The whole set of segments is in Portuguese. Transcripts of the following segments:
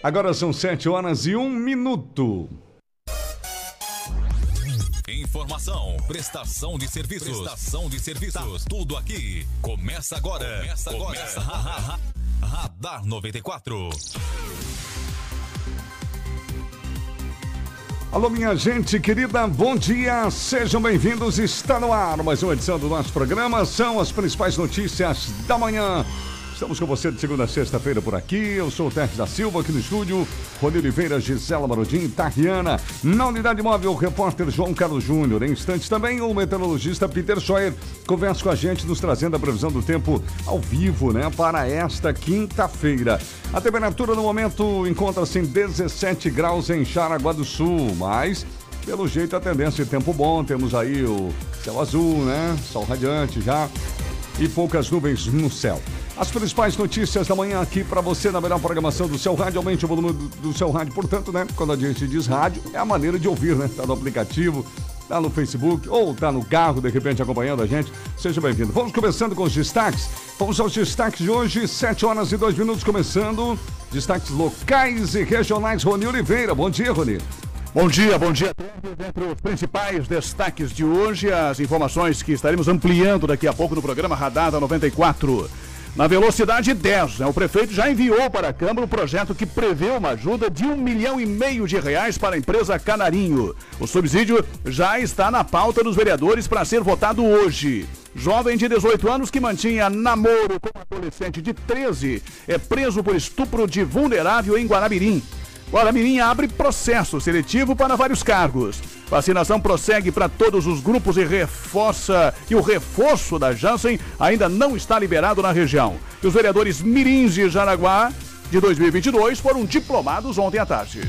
Agora são 7h01. Informação, prestação de serviços, tudo aqui. Começa agora. Radar 94. Alô, minha gente querida, bom dia, sejam bem-vindos, está no ar mais uma edição do nosso programa, são as principais notícias da manhã. Estamos com você de segunda a sexta-feira por aqui. Eu sou o Terres da Silva, aqui no estúdio. Rony Oliveira, Gisela Marodim, Tariana. Na unidade móvel, o repórter João Carlos Júnior. Em instantes também, o meteorologista Peter Scheuer conversa com a gente, nos trazendo a previsão do tempo ao vivo, né? Para esta quinta-feira. A temperatura no momento encontra-se em 17 graus em Jaraguá do Sul, mas pelo jeito a tendência de tempo bom. Temos aí o céu azul, né? Sol radiante já e poucas nuvens no céu. As principais notícias da manhã aqui para você na melhor programação do seu rádio. Aumente o volume do seu rádio, portanto, né? Quando a gente diz rádio, é a maneira de ouvir, né? Tá no aplicativo, tá no Facebook ou tá no carro, de repente acompanhando a gente. Seja bem-vindo. Vamos começando com os destaques. Vamos aos destaques de hoje, 7h02, começando. Destaques locais e regionais. Rony Oliveira. Bom dia, Rony. Bom dia. Entre os principais destaques de hoje, as informações que estaremos ampliando daqui a pouco no programa Radar 94. Na velocidade 10, o prefeito já enviou para a Câmara um projeto que prevê uma ajuda de R$1,5 milhão para a empresa Canarinho. O subsídio já está na pauta dos vereadores para ser votado hoje. Jovem de 18 anos que mantinha namoro com um adolescente de 13 é preso por estupro de vulnerável em Guaramirim. Guaramirim abre processo seletivo para vários cargos. Vacinação prossegue para todos os grupos e reforça que o reforço da Janssen ainda não está liberado na região. E os vereadores mirins de Jaraguá de 2022 foram diplomados ontem à tarde.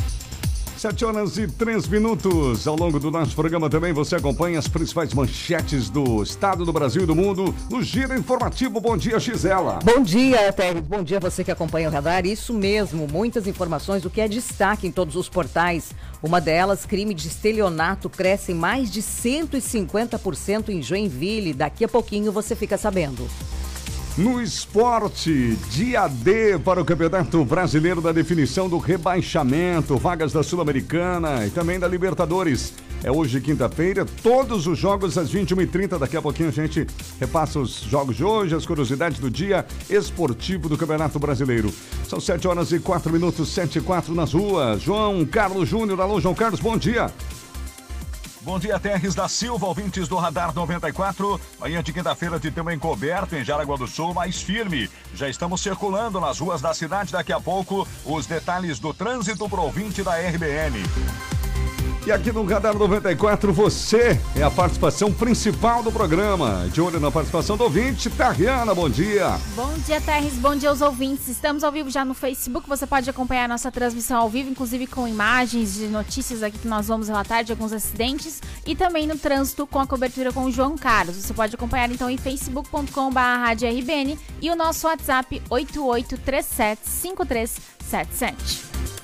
7h03. Ao longo do nosso programa também você acompanha as principais manchetes do estado, do Brasil e do mundo no Giro Informativo. Bom dia, Gisela. Bom dia, Terres. Bom dia você que acompanha o Radar. Isso mesmo, muitas informações do que é destaque em todos os portais. Uma delas, crime de estelionato cresce mais de 150% em Joinville. Daqui a pouquinho você fica sabendo. No esporte, dia D para o Campeonato Brasileiro da definição do rebaixamento, vagas da Sul-Americana e também da Libertadores. É hoje, quinta-feira, todos os jogos às 21h30. Daqui a pouquinho a gente repassa os jogos de hoje, as curiosidades do dia esportivo do Campeonato Brasileiro. São 7h04, 7h04 nas ruas. João Carlos Júnior. Alô, João Carlos, bom dia. Bom dia, Terres da Silva, ouvintes do Radar 94. Manhã de quinta-feira de tempo encoberto em Jaraguá do Sul, mais firme. Já estamos circulando nas ruas da cidade. Daqui a pouco, os detalhes do trânsito para o ouvinte da RBN. E aqui no Radar 94, você é a participação principal do programa. De olho na participação do ouvinte, Tariana, bom dia. Bom dia, Terres, bom dia aos ouvintes. Estamos ao vivo já no Facebook, você pode acompanhar a nossa transmissão ao vivo, inclusive com imagens de notícias aqui que nós vamos relatar de alguns acidentes e também no trânsito com a cobertura com o João Carlos. Você pode acompanhar então em facebook.com/RBN e o nosso WhatsApp 88375377.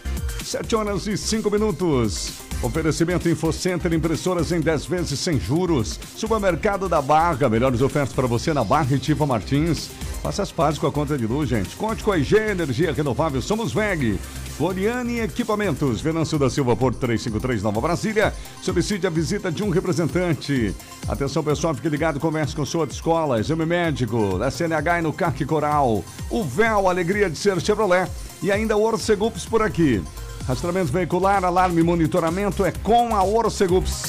7h05. Oferecimento InfoCenter, impressoras em 10 vezes sem juros. Supermercado da Barra, melhores ofertas para você na Barra e Tifa Martins. Faça as pazes com a conta de luz, gente. Conte com a IG Energia Renovável, somos WEG. Floriane Equipamentos, Venâncio da Silva, Porto 353, Nova Brasília. Solicite a visita de um representante. Atenção pessoal, fique ligado, converse com sua escola, exame médico, da CNH e no Carque Coral. O Véu, alegria de ser Chevrolet. E ainda o Orcegups por aqui. Rastreamento veicular, alarme e monitoramento é com a Orcegups.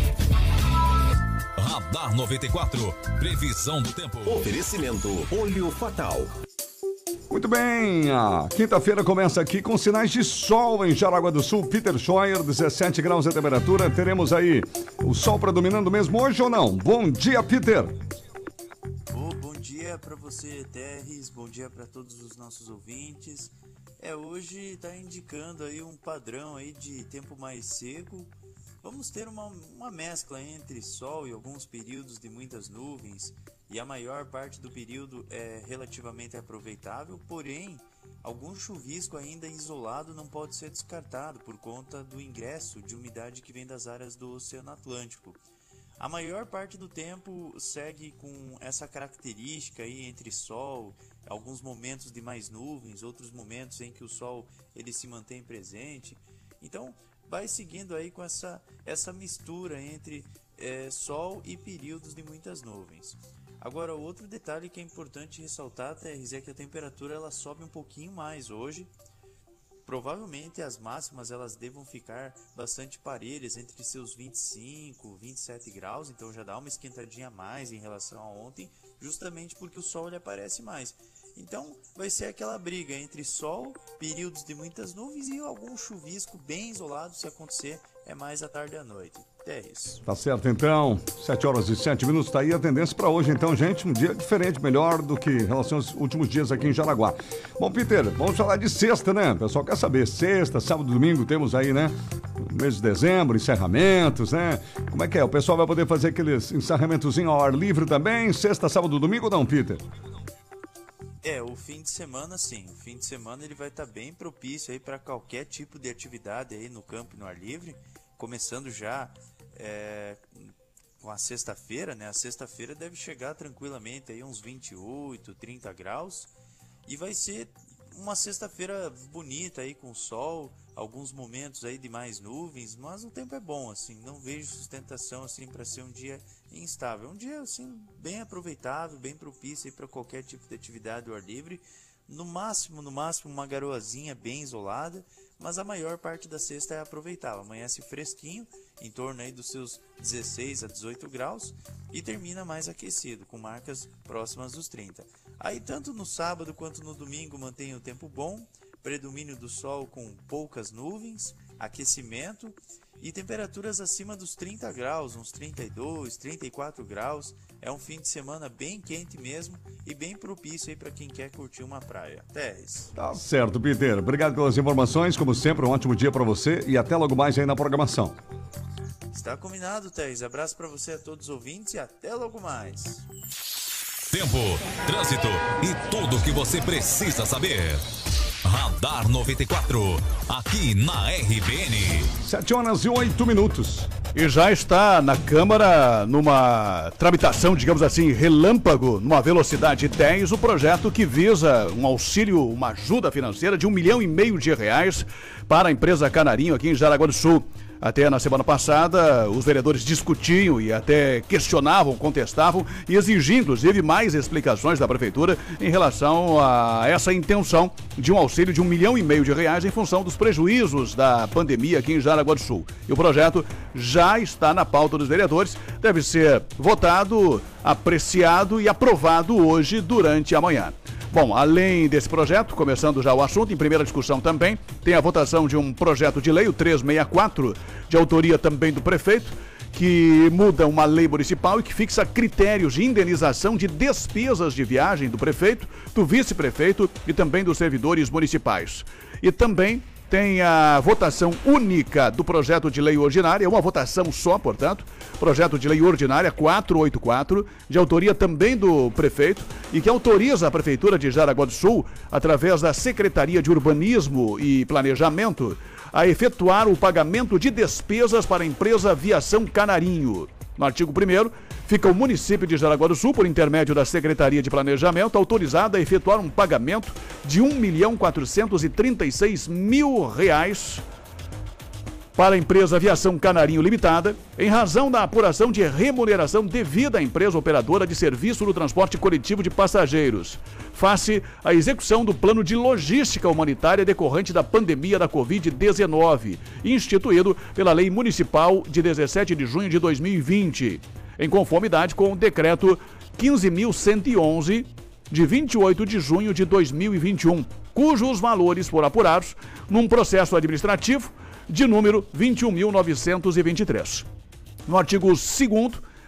Radar 94, previsão do tempo. Oferecimento Olho Fatal. Muito bem, a quinta-feira começa aqui com sinais de sol em Jaraguá do Sul. Peter Scheuer, 17 graus a temperatura. Teremos aí o sol predominando mesmo hoje ou não? Bom dia, Peter. Bom dia para você, Terres. Bom dia para todos os nossos ouvintes. Hoje está indicando aí um padrão aí de tempo mais seco. Vamos ter uma mescla entre sol e alguns períodos de muitas nuvens, e a maior parte do período é relativamente aproveitável, porém, algum chuvisco ainda isolado não pode ser descartado por conta do ingresso de umidade que vem das áreas do Oceano Atlântico. A maior parte do tempo segue com essa característica aí entre sol, alguns momentos de mais nuvens, outros momentos em que o sol ele se mantém presente. Então vai seguindo aí com essa mistura entre sol e períodos de muitas nuvens. Agora, outro detalhe que é importante ressaltar, TRZ, é que a temperatura ela sobe um pouquinho mais hoje. Provavelmente as máximas elas devam ficar bastante parelhas entre seus 25, 27 graus, então já dá uma esquentadinha a mais em relação a ontem, justamente porque o sol ele aparece mais. Então vai ser aquela briga entre sol, períodos de muitas nuvens e algum chuvisco bem isolado, se acontecer, é mais à tarde e à noite. É isso. Tá certo, então. 7h07, tá aí a tendência para hoje, então, gente. Um dia diferente, melhor do que em relação aos últimos dias aqui em Jaraguá. Bom, Peter, vamos falar de sexta, né? O pessoal quer saber. Sexta, sábado, domingo, temos aí, né? Mês de dezembro, encerramentos, né? Como é que é? O pessoal vai poder fazer aqueles encerramentozinho ao ar livre também? Sexta, sábado, domingo ou não, Peter? O fim de semana sim, o fim de semana ele vai estar bem propício aí para qualquer tipo de atividade aí no campo e no ar livre, começando já com a sexta-feira, né? A sexta-feira deve chegar tranquilamente aí uns 28, 30 graus e vai ser uma sexta-feira bonita aí com sol, alguns momentos aí de mais nuvens, mas o tempo é bom assim, não vejo sustentação assim para ser um dia instável, um dia assim bem aproveitável, bem propício aí para qualquer tipo de atividade ao ar livre, no máximo uma garoazinha bem isolada, mas a maior parte da sexta é aproveitável, amanhece fresquinho, em torno aí dos seus 16 a 18 graus e termina mais aquecido, com marcas próximas dos 30. Aí tanto no sábado quanto no domingo mantém o tempo bom, predomínio do sol com poucas nuvens, aquecimento e temperaturas acima dos 30 graus, uns 32, 34 graus. É um fim de semana bem quente mesmo e bem propício aí para quem quer curtir uma praia. Teres. Tá certo, Peter. Obrigado pelas informações. Como sempre, um ótimo dia para você e até logo mais aí na programação. Está combinado, Teres. Abraço para você a todos os ouvintes e até logo mais. Tempo, trânsito e tudo o que você precisa saber. Radar 94, aqui na RBN. 7h08. E já está na Câmara, numa tramitação, digamos assim, relâmpago, numa velocidade 10, o projeto que visa um auxílio, uma ajuda financeira de R$1,5 milhão para a empresa Canarinho aqui em Jaraguá do Sul. Até na semana passada, os vereadores discutiam e até questionavam, contestavam e exigiam, inclusive, mais explicações da Prefeitura em relação a essa intenção de um auxílio de R$1,5 milhão em função dos prejuízos da pandemia aqui em Jaraguá do Sul. E o projeto já está na pauta dos vereadores, deve ser votado, apreciado e aprovado hoje durante a manhã. Bom, além desse projeto, começando já o assunto, em primeira discussão também, tem a votação de um projeto de lei, o 364, de autoria também do prefeito, que muda uma lei municipal e que fixa critérios de indenização de despesas de viagem do prefeito, do vice-prefeito e também dos servidores municipais. E também tem a votação única do projeto de lei ordinária, uma votação só, portanto, projeto de lei ordinária 484, de autoria também do prefeito, e que autoriza a Prefeitura de Jaraguá do Sul, através da Secretaria de Urbanismo e Planejamento, a efetuar o pagamento de despesas para a empresa Aviação Canarinho. No artigo 1º, fica o município de Jaraguá do Sul, por intermédio da Secretaria de Planejamento, autorizado a efetuar um pagamento de R$1.436.000 para a empresa Aviação Canarinho Limitada, em razão da apuração de remuneração devida à empresa operadora de serviço do transporte coletivo de passageiros, face à execução do plano de logística humanitária decorrente da pandemia da Covid-19, instituído pela Lei Municipal de 17 de junho de 2020, em conformidade com o Decreto 15.111, de 28 de junho de 2021, cujos valores foram apurados num processo administrativo de número 21.923. No artigo 2º,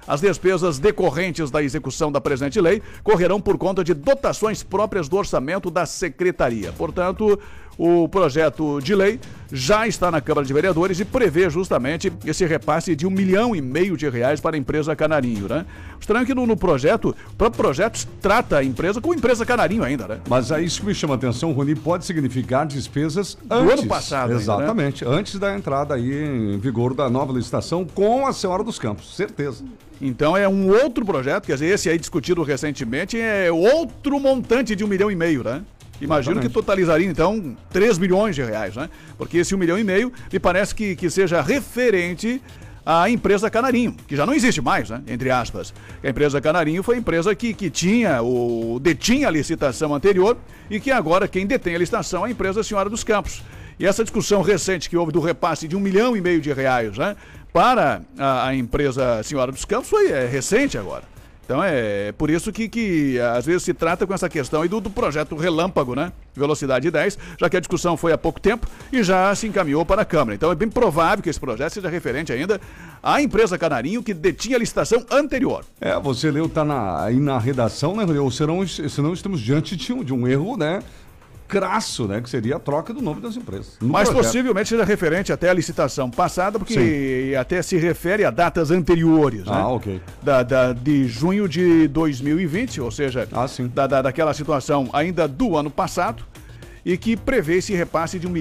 As despesas decorrentes da execução da presente lei correrão por conta de dotações próprias do orçamento da Secretaria. Portanto, o projeto de lei já está na Câmara de Vereadores e prevê justamente esse repasse de R$1,5 milhão para a empresa Canarinho, né? Estranho que no projeto, o próprio projeto trata a empresa como empresa Canarinho ainda, né? Mas é isso que me chama a atenção, Rony, pode significar despesas antes. Do ano passado. Exatamente, ainda, né? Antes da entrada aí em vigor da nova licitação com a Senhora dos Campos, certeza. Então é um outro projeto, quer dizer, esse aí discutido recentemente é outro montante de R$1,5 milhão, né? Imagino Exatamente. que totalizaria, então, R$3 milhões, né? Porque esse R$1,5 milhão me parece que seja referente à empresa Canarinho, que já não existe mais, né? Entre aspas. A empresa Canarinho foi a empresa que detinha a licitação anterior e que agora quem detém a licitação é a empresa Senhora dos Campos. E essa discussão recente que houve do repasse de R$1,5 milhão, né? Para a empresa Senhora dos Campos foi recente agora. Então é por isso que às vezes se trata com essa questão aí do projeto Relâmpago, né? Velocidade 10, já que a discussão foi há pouco tempo e já se encaminhou para a Câmara. Então é bem provável que esse projeto seja referente ainda à empresa Canarinho que detinha a licitação anterior. Você leu, tá aí na redação, né, Rony? Ou senão estamos diante de um erro, né? Crasso, né? Que seria a troca do nome das empresas. Mas possivelmente seja referente até à licitação passada, porque até se refere a datas anteriores, né? Ok. De junho de 2020, ou seja, daquela situação ainda do ano passado, e que prevê esse repasse de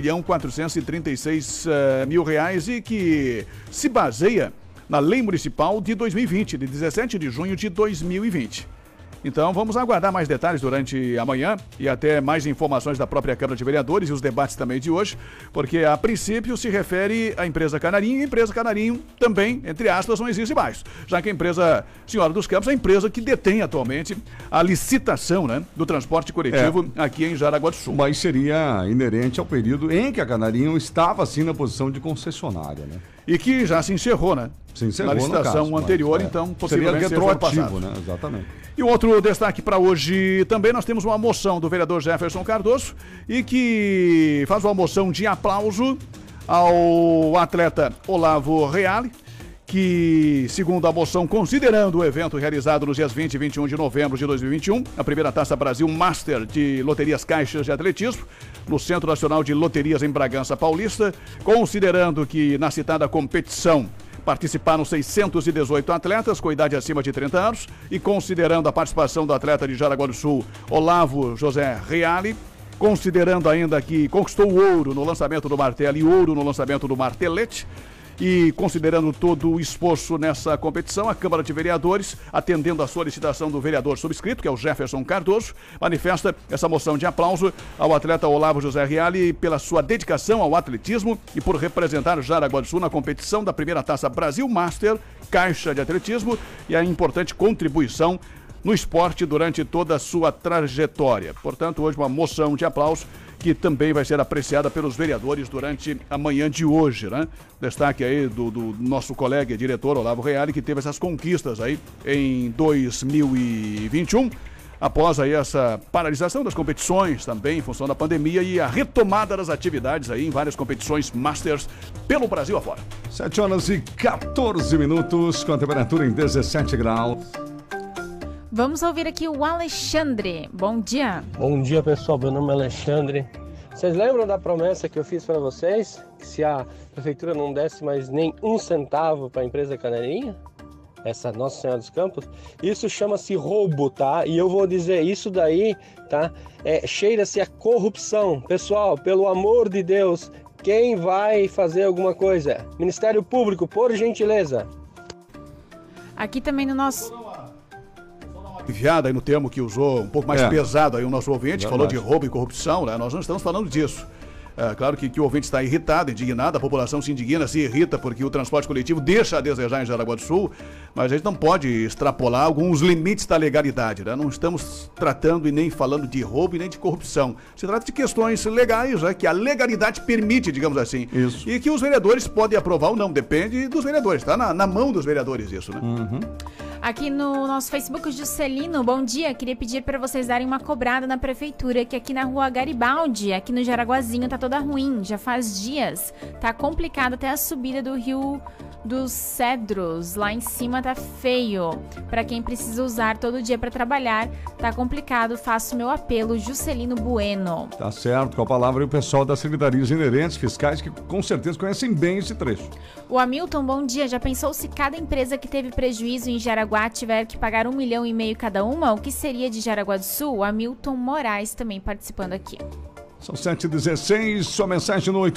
R$1.436 mil e que se baseia na Lei Municipal de 2020, de 17 de junho de 2020. Então vamos aguardar mais detalhes durante amanhã e até mais informações da própria Câmara de Vereadores e os debates também de hoje, porque a princípio se refere à empresa Canarinho e a empresa Canarinho também, entre aspas, não existe mais, já que a empresa Senhora dos Campos é a empresa que detém atualmente a licitação, né, do transporte coletivo aqui em Jaraguá do Sul. Mas seria inerente ao período em que a Canarinho estava assim na posição de concessionária, né? E que já se encerrou, né? Se encerrou na licitação caso, anterior, então possivelmente seria retroativo, né? Exatamente. E o outro destaque para hoje também, nós temos uma moção do vereador Jefferson Cardoso e que faz uma moção de aplauso ao atleta Olavo Reale, que, segundo a moção, considerando o evento realizado nos dias 20 e 21 de novembro de 2021, a primeira Taça Brasil Master de Loterias Caixas de Atletismo, no Centro Nacional de Loterias em Bragança Paulista, considerando que na citada competição participaram 618 atletas com idade acima de 30 anos e considerando a participação do atleta de Jaraguá do Sul, Olavo José Reale, considerando ainda que conquistou ouro no lançamento do martelo e ouro no lançamento do martelete, e considerando todo o esforço nessa competição, a Câmara de Vereadores, atendendo a solicitação do vereador subscrito, que é o Jefferson Cardoso, manifesta essa moção de aplauso ao atleta Olavo José Reale pela sua dedicação ao atletismo e por representar Jaraguá do Sul na competição da primeira Taça Brasil Master Caixa de Atletismo e a importante contribuição no esporte durante toda a sua trajetória. Portanto, hoje uma moção de aplauso que também vai ser apreciada pelos vereadores durante a manhã de hoje, né? Destaque aí do nosso colega e diretor Olavo Reale, que teve essas conquistas aí em 2021, após aí essa paralisação das competições também em função da pandemia e a retomada das atividades aí em várias competições Masters pelo Brasil afora. 7h14 com a temperatura em 17 graus. Vamos ouvir aqui o Alexandre. Bom dia. Bom dia, pessoal. Meu nome é Alexandre. Vocês lembram da promessa que eu fiz para vocês? Que se a prefeitura não desse mais nem um centavo para a empresa Canarinho? Essa Nossa Senhora dos Campos? Isso chama-se roubo, tá? E eu vou dizer, isso daí, tá? Cheira-se a corrupção. Pessoal, pelo amor de Deus, quem vai fazer alguma coisa? Ministério Público, por gentileza. Aqui também no nosso... Enviada aí no termo que usou um pouco mais pesado aí o nosso ouvinte, falou de roubo e corrupção, né? Nós não estamos falando disso. Claro que o ouvinte está irritado, indignado, a população se indigna, se irrita porque o transporte coletivo deixa a desejar em Jaraguá do Sul, mas a gente não pode extrapolar alguns limites da legalidade, né? Não estamos tratando e nem falando de roubo e nem de corrupção. Se trata de questões legais, né? Que a legalidade permite, digamos assim. Isso. E que os vereadores podem aprovar ou não, depende dos vereadores, tá na mão dos vereadores isso, né? Uhum. Aqui no nosso Facebook, o Juscelino, bom dia. Queria pedir para vocês darem uma cobrada na prefeitura, que aqui na rua Garibaldi, aqui no Jaraguazinho, tá toda ruim. Já faz dias. Tá complicado até a subida do rio dos Cedros. Lá em cima tá feio. Para quem precisa usar todo dia para trabalhar, tá complicado. Faço meu apelo, Juscelino Bueno. Tá certo, com a palavra e o pessoal das secretarias inerentes fiscais que com certeza conhecem bem esse trecho. O Hamilton, bom dia. Já pensou se cada empresa que teve prejuízo em Jaraguá tiver que pagar 1,5 milhão cada uma? O que seria de Jaraguá do Sul? O Hamilton Moraes também participando aqui. São 7h16, sua mensagem no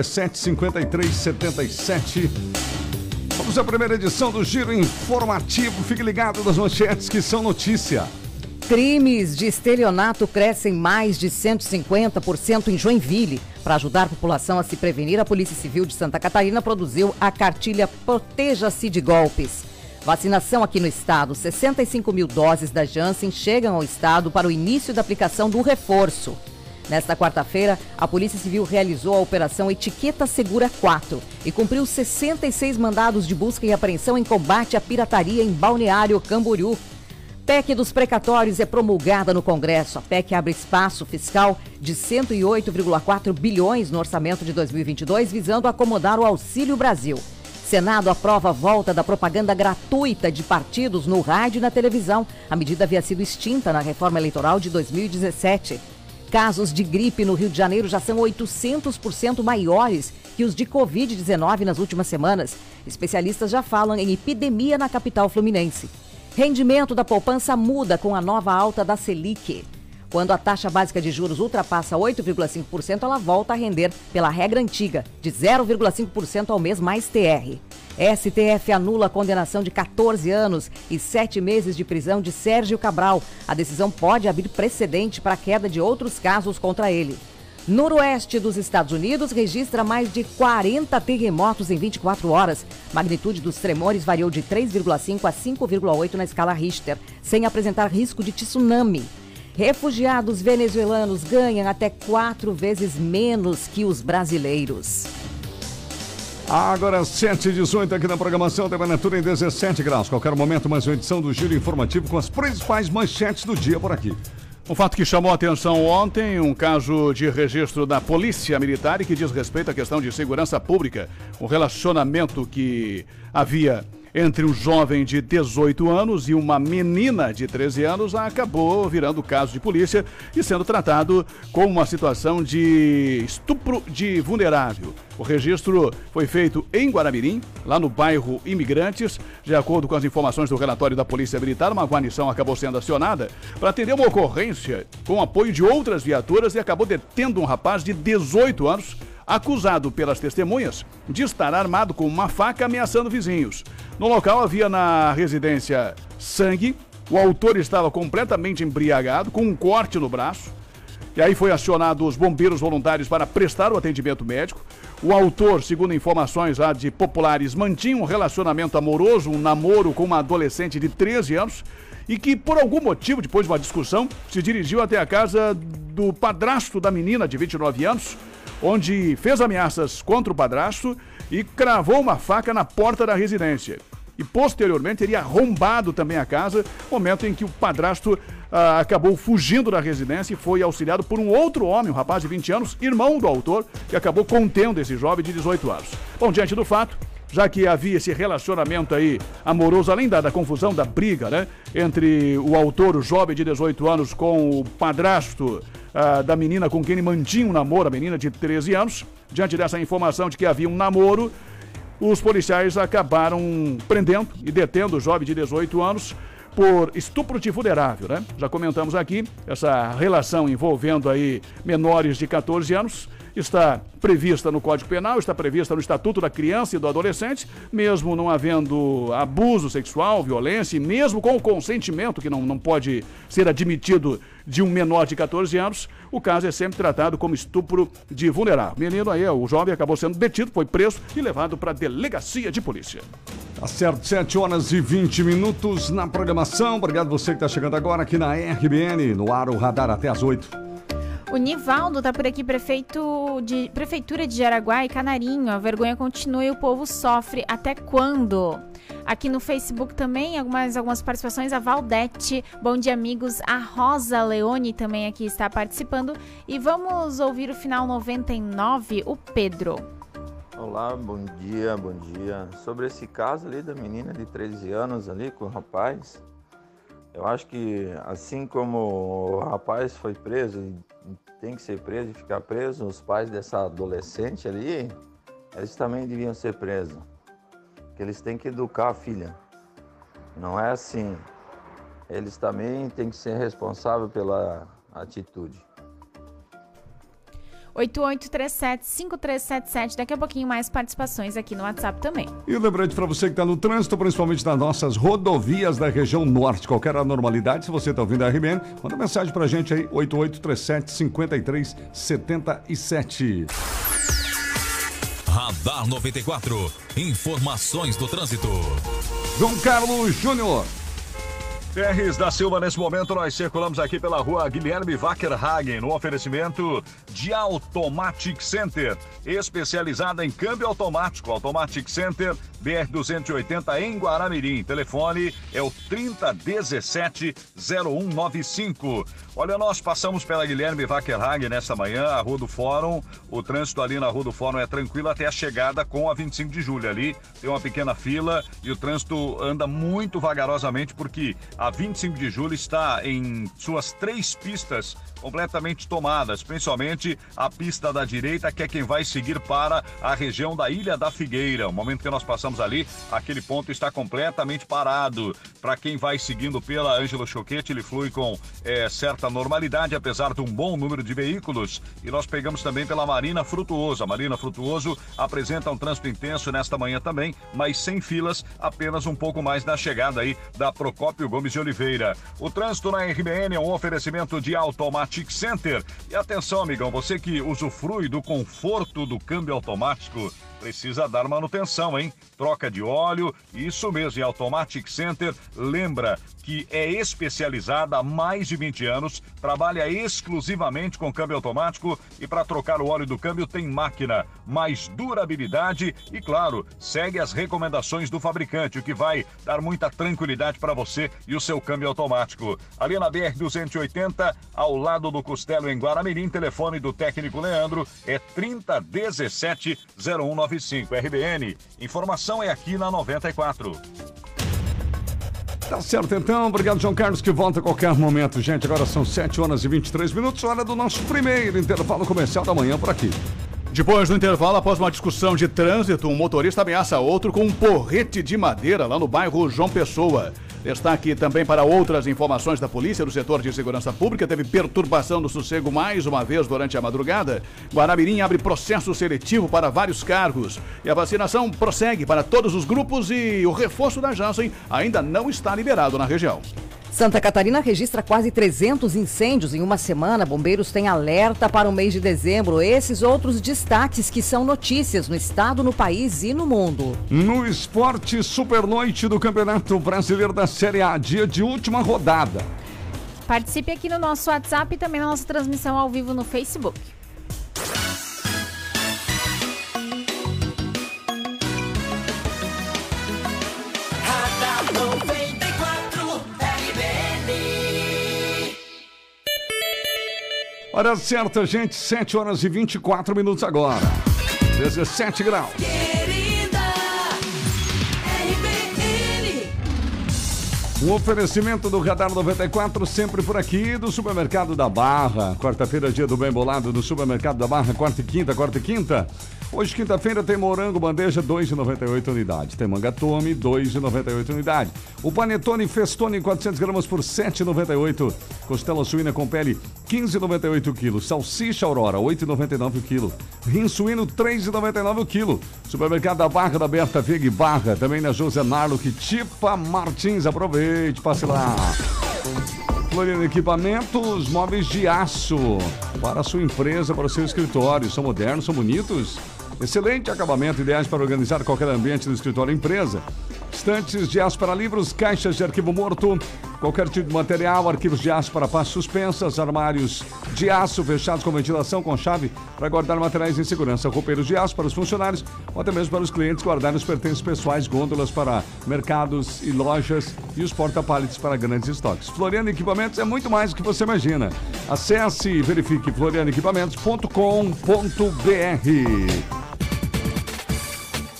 8837-5377. Vamos à primeira edição do Giro Informativo. Fique ligado nas manchetes que são notícia. Crimes de estelionato crescem mais de 150% em Joinville. Para ajudar a população a se prevenir, a Polícia Civil de Santa Catarina produziu a cartilha Proteja-se de Golpes. Vacinação aqui no estado. 65 mil doses da Janssen chegam ao estado para o início da aplicação do reforço. Nesta quarta-feira, a Polícia Civil realizou a Operação Etiqueta Segura 4 e cumpriu 66 mandados de busca e apreensão em combate à pirataria em Balneário Camboriú. PEC dos precatórios é promulgada no Congresso. A PEC abre espaço fiscal de 108,4 bilhões no orçamento de 2022, visando acomodar o Auxílio Brasil. Senado aprova a volta da propaganda gratuita de partidos no rádio e na televisão. A medida havia sido extinta na reforma eleitoral de 2017. Casos de gripe no Rio de Janeiro já são 800% maiores que os de Covid-19 nas últimas semanas. Especialistas já falam em epidemia na capital fluminense. Rendimento da poupança muda com a nova alta da Selic. Quando a taxa básica de juros ultrapassa 8,5%, ela volta a render pela regra antiga, de 0,5% ao mês mais TR. STF anula a condenação de 14 anos e 7 meses de prisão de Sérgio Cabral. A decisão pode abrir precedente para a queda de outros casos contra ele. Noroeste dos Estados Unidos registra mais de 40 terremotos em 24 horas. Magnitude dos tremores variou de 3,5 a 5,8 na escala Richter, sem apresentar risco de tsunami. Refugiados venezuelanos ganham até 4 vezes menos que os brasileiros. Agora 7h18 aqui na programação, temperatura em 17 graus. Qualquer momento, mais uma edição do Giro Informativo com as principais manchetes do dia por aqui. Um fato que chamou a atenção ontem, um caso de registro da Polícia Militar e que diz respeito à questão de segurança pública. Um relacionamento que havia entre um jovem de 18 anos e uma menina de 13 anos acabou virando caso de polícia e sendo tratado como uma situação de estupro de vulnerável. O registro foi feito em Guaramirim, lá no bairro Imigrantes. De acordo com as informações do relatório da Polícia Militar, uma guarnição acabou sendo acionada para atender uma ocorrência com apoio de outras viaturas e acabou detendo um rapaz de 18 anos, acusado pelas testemunhas de estar armado com uma faca ameaçando vizinhos. No local havia na residência sangue, o autor estava completamente embriagado, com um corte no braço, e aí foi acionado os bombeiros voluntários para prestar o atendimento médico. O autor, segundo informações de populares, mantinha um relacionamento amoroso, um namoro com uma adolescente de 13 anos, e que por algum motivo, depois de uma discussão, se dirigiu até a casa do padrasto da menina de 29 anos, onde fez ameaças contra o padrasto e cravou uma faca na porta da residência. E posteriormente teria arrombado também a casa, momento em que o padrasto acabou fugindo da residência e foi auxiliado por um outro homem, um rapaz de 20 anos, irmão do autor, que acabou contendo esse jovem de 18 anos. Bom, diante do fato, já que havia esse relacionamento aí amoroso, além da confusão, da briga, né, entre o autor, o jovem de 18 anos, com o padrasto da menina com quem ele mantinha um namoro, a menina de 13 anos, diante dessa informação de que havia um namoro, os policiais acabaram prendendo e detendo o jovem de 18 anos por estupro de vulnerável, né? Já comentamos aqui, essa relação envolvendo aí menores de 14 anos está prevista no Código Penal, está prevista no Estatuto da Criança e do Adolescente, mesmo não havendo abuso sexual, violência, e mesmo com o consentimento, que não pode ser admitido de um menor de 14 anos, o caso é sempre tratado como estupro de vulnerável. Menino aí, o jovem acabou sendo detido, foi preso e levado para a delegacia de polícia. Tá certo, 7h20 na programação. Obrigado você que está chegando agora aqui na RBN, no ar o radar até às 8h. O Nivaldo tá por aqui, Prefeitura de Jaraguá e Canarinho. A vergonha continua e o povo sofre. Até quando? Aqui no Facebook também, algumas participações. A Valdete, bom dia, amigos. A Rosa Leone também aqui está participando. E vamos ouvir o final 99, o Pedro. Olá, bom dia. Sobre esse caso ali da menina de 13 anos ali com o rapaz, eu acho que assim como o rapaz foi preso e tem que ser preso e ficar preso, os pais dessa adolescente ali, eles também deviam ser presos. Porque eles têm que educar a filha. Não é assim. Eles também têm que ser responsáveis pela atitude. 8837-5377. Daqui a pouquinho mais participações aqui no WhatsApp também. E lembrante para você que está no trânsito, principalmente nas nossas rodovias da região norte, qualquer anormalidade, se você está ouvindo a RBN, manda mensagem para a gente aí, 8837-5377. Radar 94. Informações do trânsito. João Carlos Júnior. Terres da Silva, nesse momento nós circulamos aqui pela rua Guilherme Wackerhagen, no oferecimento de Automatic Center, especializada em câmbio automático. Automatic Center, BR-280 em Guaramirim. Telefone é o 3017-0195. Olha, nós passamos pela Guilherme Wackerhagen nesta manhã, a Rua do Fórum. O trânsito ali na Rua do Fórum é tranquilo até a chegada com a 25 de julho. Ali tem uma pequena fila e o trânsito anda muito vagarosamente porque a 25 de julho está em suas 3 pistas completamente tomadas, principalmente a pista da direita, que é quem vai seguir para a região da Ilha da Figueira. O momento que nós passamos ali, aquele ponto está completamente parado. Para quem vai seguindo pela Ângelo Choquete, ele flui com certa normalidade, apesar de um bom número de veículos. E nós pegamos também pela Marina Frutuoso. A Marina Frutuoso apresenta um trânsito intenso nesta manhã também, mas sem filas, apenas um pouco mais na chegada aí da Procópio Gomes de Oliveira. O trânsito na RBN é um oferecimento de Automatic Center. E atenção, amigão, você que usufrui do conforto do câmbio automático, precisa dar manutenção, hein? Troca de óleo, isso mesmo, e Automatic Center lembra que é especializada há mais de 20 anos, trabalha exclusivamente com câmbio automático e para trocar o óleo do câmbio tem máquina, mais durabilidade e, claro, segue as recomendações do fabricante, o que vai dar muita tranquilidade para você e o seu câmbio automático. Ali na BR-280, ao lado do Costelo em Guaramirim, telefone do técnico Leandro é 3017-0195. RBN, informação é aqui na 94. Tá certo então, obrigado João Carlos, que volta a qualquer momento, gente. Agora são 7 horas e 23 minutos, hora do nosso primeiro intervalo comercial da manhã por aqui. Depois do intervalo, após uma discussão de trânsito, um motorista ameaça outro com um porrete de madeira lá no bairro João Pessoa. Destaque também para outras informações da polícia do setor de segurança pública. Teve perturbação do sossego mais uma vez durante a madrugada. Guaramirim abre processo seletivo para vários cargos. E a vacinação prossegue para todos os grupos e o reforço da Janssen ainda não está liberado na região. Santa Catarina registra quase 300 incêndios em uma semana. Bombeiros têm alerta para o mês de dezembro. Esses outros destaques que são notícias no estado, no país e no mundo. No esporte, supernoite do Campeonato Brasileiro da Série A, dia de última rodada. Participe aqui no nosso WhatsApp e também na nossa transmissão ao vivo no Facebook. Hora certa, gente, 7 horas e 24 minutos agora. 17 graus. Querida RBN. Um oferecimento do Radar 94, sempre por aqui, do Supermercado da Barra. Quarta-feira, dia do bem bolado do Supermercado da Barra, quarta e quinta. Hoje, quinta-feira, tem morango bandeja, 2,98 unidade. Tem manga tome, 2,98 unidade. O panetone Festone, 400 gramas por 7,98. Costela suína com pele, 15,98 kg. Salsicha Aurora, 8,99 kg. Rim suíno, 3,99 kg. Supermercado da Barra, da Berta Vig Barra. Também na José Narlo, Tipa Martins. Aproveite, passe lá. Floriano Equipamentos, móveis de aço para a sua empresa, para o seu escritório. São modernos, são bonitos. Excelente acabamento, ideais para organizar qualquer ambiente do escritório ou empresa. Estantes de aço para livros, caixas de arquivo morto, qualquer tipo de material, arquivos de aço para pastas suspensas, armários de aço fechados com ventilação, com chave para guardar materiais em segurança, roupeiros de aço para os funcionários ou até mesmo para os clientes guardarem os pertences pessoais, gôndolas para mercados e lojas e os porta-pallets para grandes estoques. Floriano Equipamentos é muito mais do que você imagina. Acesse e verifique florianoequipamentos.com.br.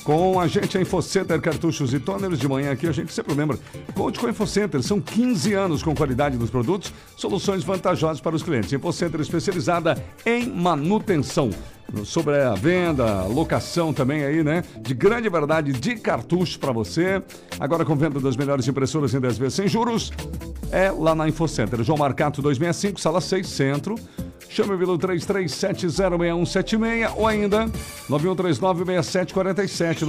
Com a gente, a InfoCenter Cartuchos e Toners. De manhã aqui, a gente sempre lembra. Conte com a InfoCenter. São 15 anos com qualidade dos produtos, soluções vantajosas para os clientes. InfoCenter especializada em manutenção. Sobre a venda, locação também aí, né? De grande verdade de cartuchos para você. Agora com venda das melhores impressoras em 10 vezes sem juros. É lá na InfoCenter. João Marcato 265, sala 6, centro. Chame pelo 33706176 ou ainda 91396747,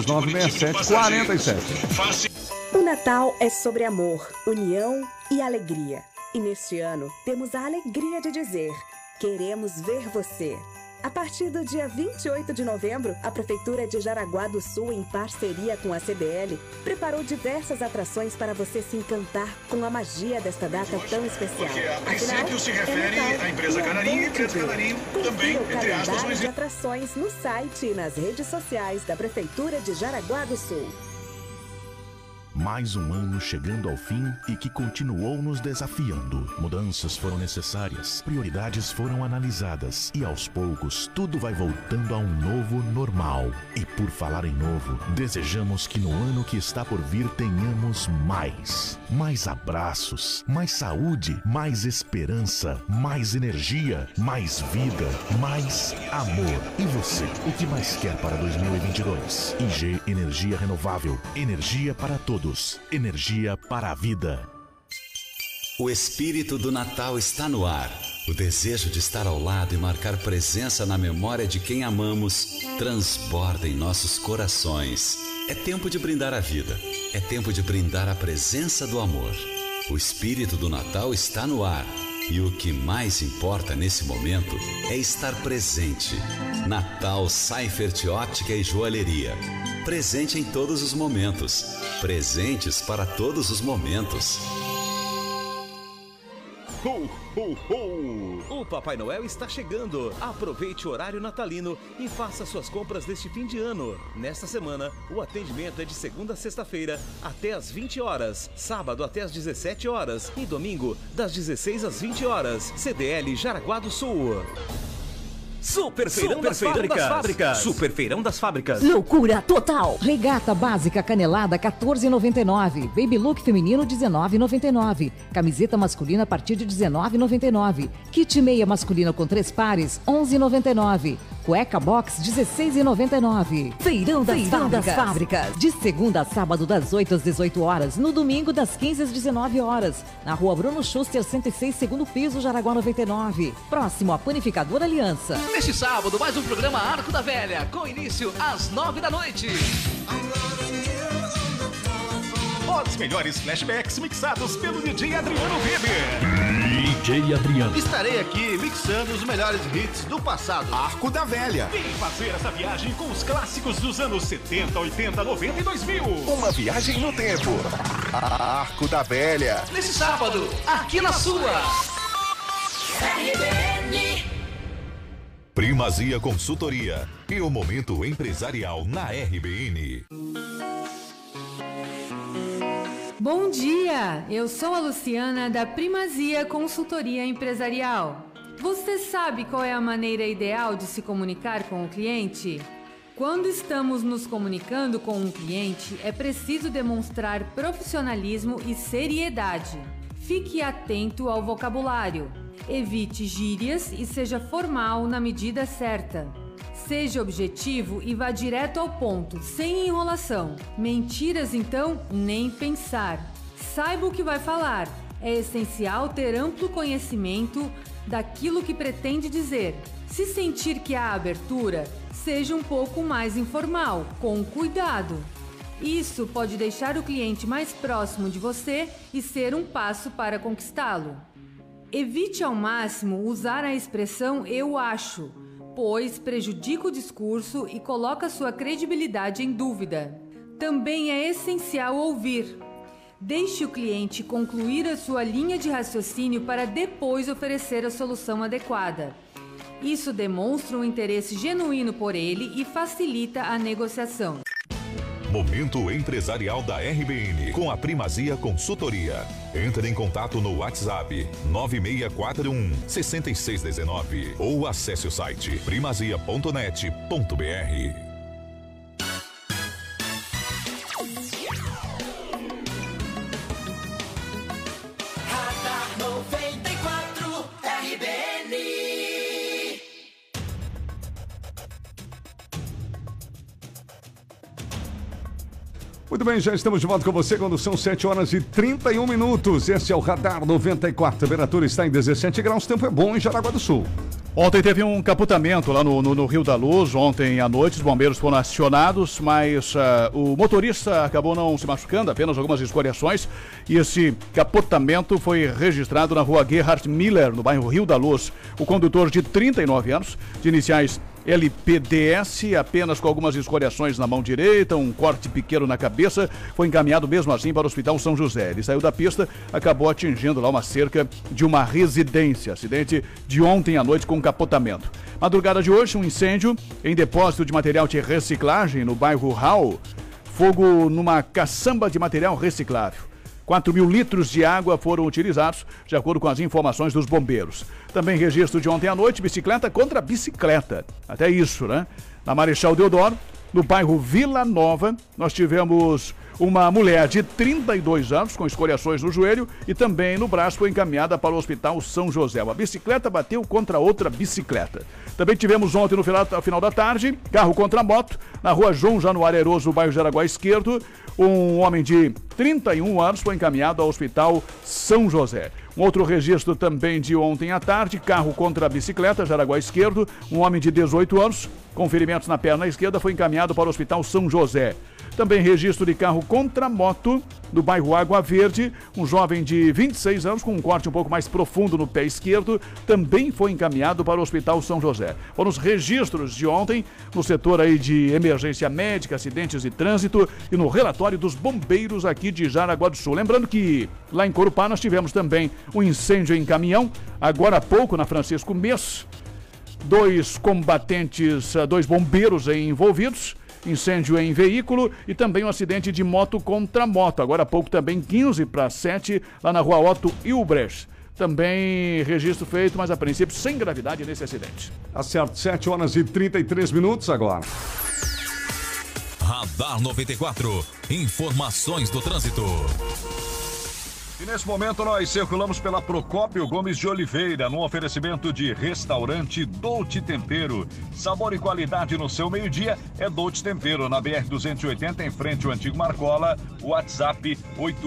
91396747. O Natal é sobre amor, união e alegria. E neste ano temos a alegria de dizer: queremos ver você. A partir do dia 28 de novembro, a Prefeitura de Jaraguá do Sul, em parceria com a CDL, preparou diversas atrações para você se encantar com a magia desta data tão especial. Porque a princípio se refere à empresa Canarinho e a empresa Canarinho também, entre aspas, mas de atrações no site e nas redes sociais da Prefeitura de Jaraguá do Sul. Mais um ano chegando ao fim e que continuou nos desafiando. Mudanças foram necessárias, prioridades foram analisadas e aos poucos tudo vai voltando a um novo normal. E por falar em novo, desejamos que no ano que está por vir tenhamos mais. Mais abraços, mais saúde, mais esperança, mais energia, mais vida, mais amor. E você, o que mais quer para 2022? IG Energia Renovável, energia para todos. Energia para a vida. O espírito do Natal está no ar. O desejo de estar ao lado e marcar presença na memória de quem amamos transborda em nossos corações. É tempo de brindar a vida. É tempo de brindar a presença do amor. O espírito do Natal está no ar. E o que mais importa nesse momento é estar presente. Natal Seifert Óptica e Joalheria. Presente em todos os momentos. Presentes para todos os momentos. Ho, ho, ho! O Papai Noel está chegando. Aproveite o horário natalino e faça suas compras deste fim de ano. Nesta semana, o atendimento é de segunda a sexta-feira até às 20 horas, sábado até às 17 horas e domingo das 16 às 20 horas. CDL Jaraguá do Sul. Super Feirão das Fábricas. Super Feirão das Fábricas. Loucura total. Regata básica canelada 14,99. Baby look feminino 19,99. Camiseta masculina a partir de 19,99. Kit meia masculina com 3 pares 11,99. Cueca box 16,99. Feirão das Fábricas. De segunda a sábado das 8 às 18 horas. No domingo das 15 às 19 horas. Na rua Bruno Schuster 106, segundo piso, Jaraguá 99. Próximo à Panificadora Aliança. Neste sábado, mais um programa Arco da Velha, com início às 9 da noite. Os melhores flashbacks mixados pelo DJ Adriano Weber. DJ Adriano. Estarei aqui mixando os melhores hits do passado. Arco da Velha. Vem fazer essa viagem com os clássicos dos anos 70, 80, 90 e 2000. Uma viagem no tempo. Arco da Velha. Nesse sábado, aqui na sua. Primazia Consultoria e o Momento Empresarial na RBN. Bom dia, eu sou a Luciana da Primazia Consultoria Empresarial. Você sabe qual é a maneira ideal de se comunicar com o cliente? Quando estamos nos comunicando com um cliente, é preciso demonstrar profissionalismo e seriedade. Fique atento ao vocabulário. Evite gírias e seja formal na medida certa. Seja objetivo e vá direto ao ponto, sem enrolação. Mentiras, então, nem pensar. Saiba o que vai falar. É essencial ter amplo conhecimento daquilo que pretende dizer. Se sentir que há abertura, seja um pouco mais informal, com cuidado. Isso pode deixar o cliente mais próximo de você e ser um passo para conquistá-lo. Evite ao máximo usar a expressão "eu acho", pois prejudica o discurso e coloca sua credibilidade em dúvida. Também é essencial ouvir. Deixe o cliente concluir a sua linha de raciocínio para depois oferecer a solução adequada. Isso demonstra um interesse genuíno por ele e facilita a negociação. Momento Empresarial da RBN com a Primazia Consultoria. Entre em contato no WhatsApp 9641-6619 ou acesse o site primazia.net.br. Muito bem, já estamos de volta com você quando são 7 horas e 31 minutos. Esse é o Radar 94. A temperatura está em 17 graus, o tempo é bom em Jaraguá do Sul. Ontem teve um capotamento lá no Rio da Luz. Ontem à noite os bombeiros foram acionados, mas o motorista acabou não se machucando, apenas algumas escoriações. E esse capotamento foi registrado na rua Gerhard Miller, no bairro Rio da Luz. O condutor de 39 anos, de iniciais LPDS, apenas com algumas escoriações na mão direita, um corte pequeno na cabeça, foi encaminhado mesmo assim para o Hospital São José. Ele saiu da pista, acabou atingindo lá uma cerca de uma residência. Acidente de ontem à noite com capotamento. Madrugada de hoje, um incêndio em depósito de material de reciclagem no bairro Hall. Fogo numa caçamba de material reciclável. 4.000 litros de água foram utilizados, de acordo com as informações dos bombeiros. Também registro de ontem à noite, bicicleta contra bicicleta. Até isso, né? Na Marechal Deodoro, no bairro Vila Nova, nós tivemos uma mulher de 32 anos com escoriações no joelho e também no braço, foi encaminhada para o Hospital São José. Uma bicicleta bateu contra outra bicicleta. Também tivemos ontem, no final da tarde, carro contra moto, na rua João Januário Eroso, no bairro Jaraguá Esquerdo. Um homem de 31 anos foi encaminhado ao Hospital São José. Um outro registro também de ontem à tarde, carro contra a bicicleta, Jaraguá Esquerdo. Um homem de 18 anos, com ferimentos na perna esquerda, foi encaminhado para o Hospital São José. Também registro de carro contra moto, no bairro Água Verde. Um jovem de 26 anos, com um corte um pouco mais profundo no pé esquerdo, também foi encaminhado para o Hospital São José. Foram os registros de ontem, no setor aí de emergência médica, acidentes e trânsito, e no relatório dos bombeiros aqui de Jaraguá do Sul. Lembrando que lá em Corupá nós tivemos também um incêndio em caminhão, agora há pouco na Francisco Mês. 2 combatentes, 2 bombeiros envolvidos. Incêndio em veículo e também um acidente de moto contra moto. Agora há pouco também 15:07, lá na rua Otto Ilbrecht. Também registro feito, mas a princípio sem gravidade nesse acidente. Tá certo, 7 horas e 33 minutos agora. Radar 94. Informações do trânsito. E nesse momento nós circulamos pela Procópio Gomes de Oliveira, num oferecimento de restaurante Dolce Tempero. Sabor e qualidade no seu meio-dia é Dolce Tempero, na BR-280, em frente ao antigo Marcola. WhatsApp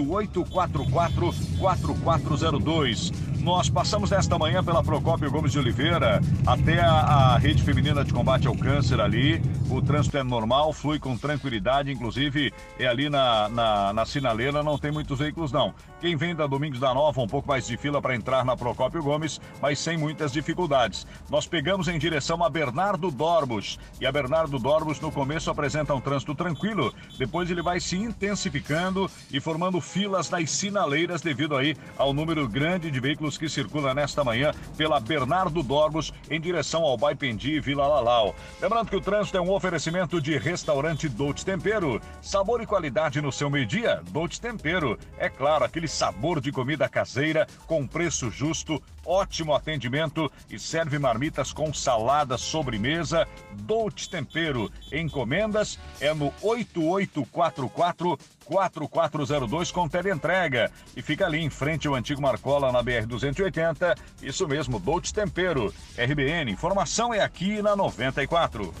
8844-4402. Nós passamos nesta manhã pela Procópio Gomes de Oliveira até a Rede Feminina de Combate ao Câncer ali. O trânsito é normal, flui com tranquilidade, inclusive é ali na sinaleira, não tem muitos veículos não. Quem vem da Domingos da Nova, um pouco mais de fila para entrar na Procópio Gomes, mas sem muitas dificuldades. Nós pegamos em direção a Bernardo Dorbos, e a Bernardo Dorbos no começo apresenta um trânsito tranquilo, depois ele vai se intensificando e formando filas nas sinaleiras devido aí ao número grande de veículos que circula nesta manhã pela Bernardo Dorbos em direção ao Baipendi e Vila Lalau. Lembrando que o trânsito é um oferecimento de restaurante Dolce Tempero. Sabor e qualidade no seu meio-dia, Dolce Tempero. É claro, aquele sabor de comida caseira com preço justo, ótimo atendimento e serve marmitas com salada, sobremesa. Dolce Tempero. Encomendas é no 8844-4402 com teleentrega. E fica ali em frente ao antigo Marcola, na BR-280. Isso mesmo, Dolce Tempero. RBN, informação é aqui na 94.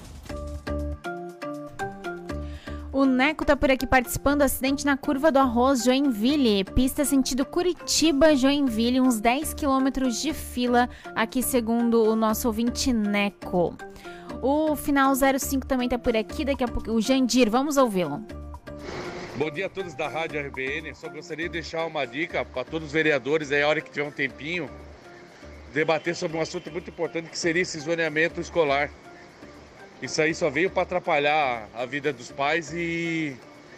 O Neco tá por aqui participando do acidente na Curva do Arroz, Joinville. Pista sentido Curitiba, Joinville, uns 10 quilômetros de fila, aqui segundo o nosso ouvinte Neco. O final 05 também tá por aqui, daqui a pouco o Jandir, vamos ouvi-lo. Bom dia a todos da Rádio RBN, só gostaria de deixar uma dica para todos os vereadores, aí a hora que tiver um tempinho, debater sobre um assunto muito importante que seria esse zoneamento escolar. Isso aí só veio para atrapalhar a vida dos pais e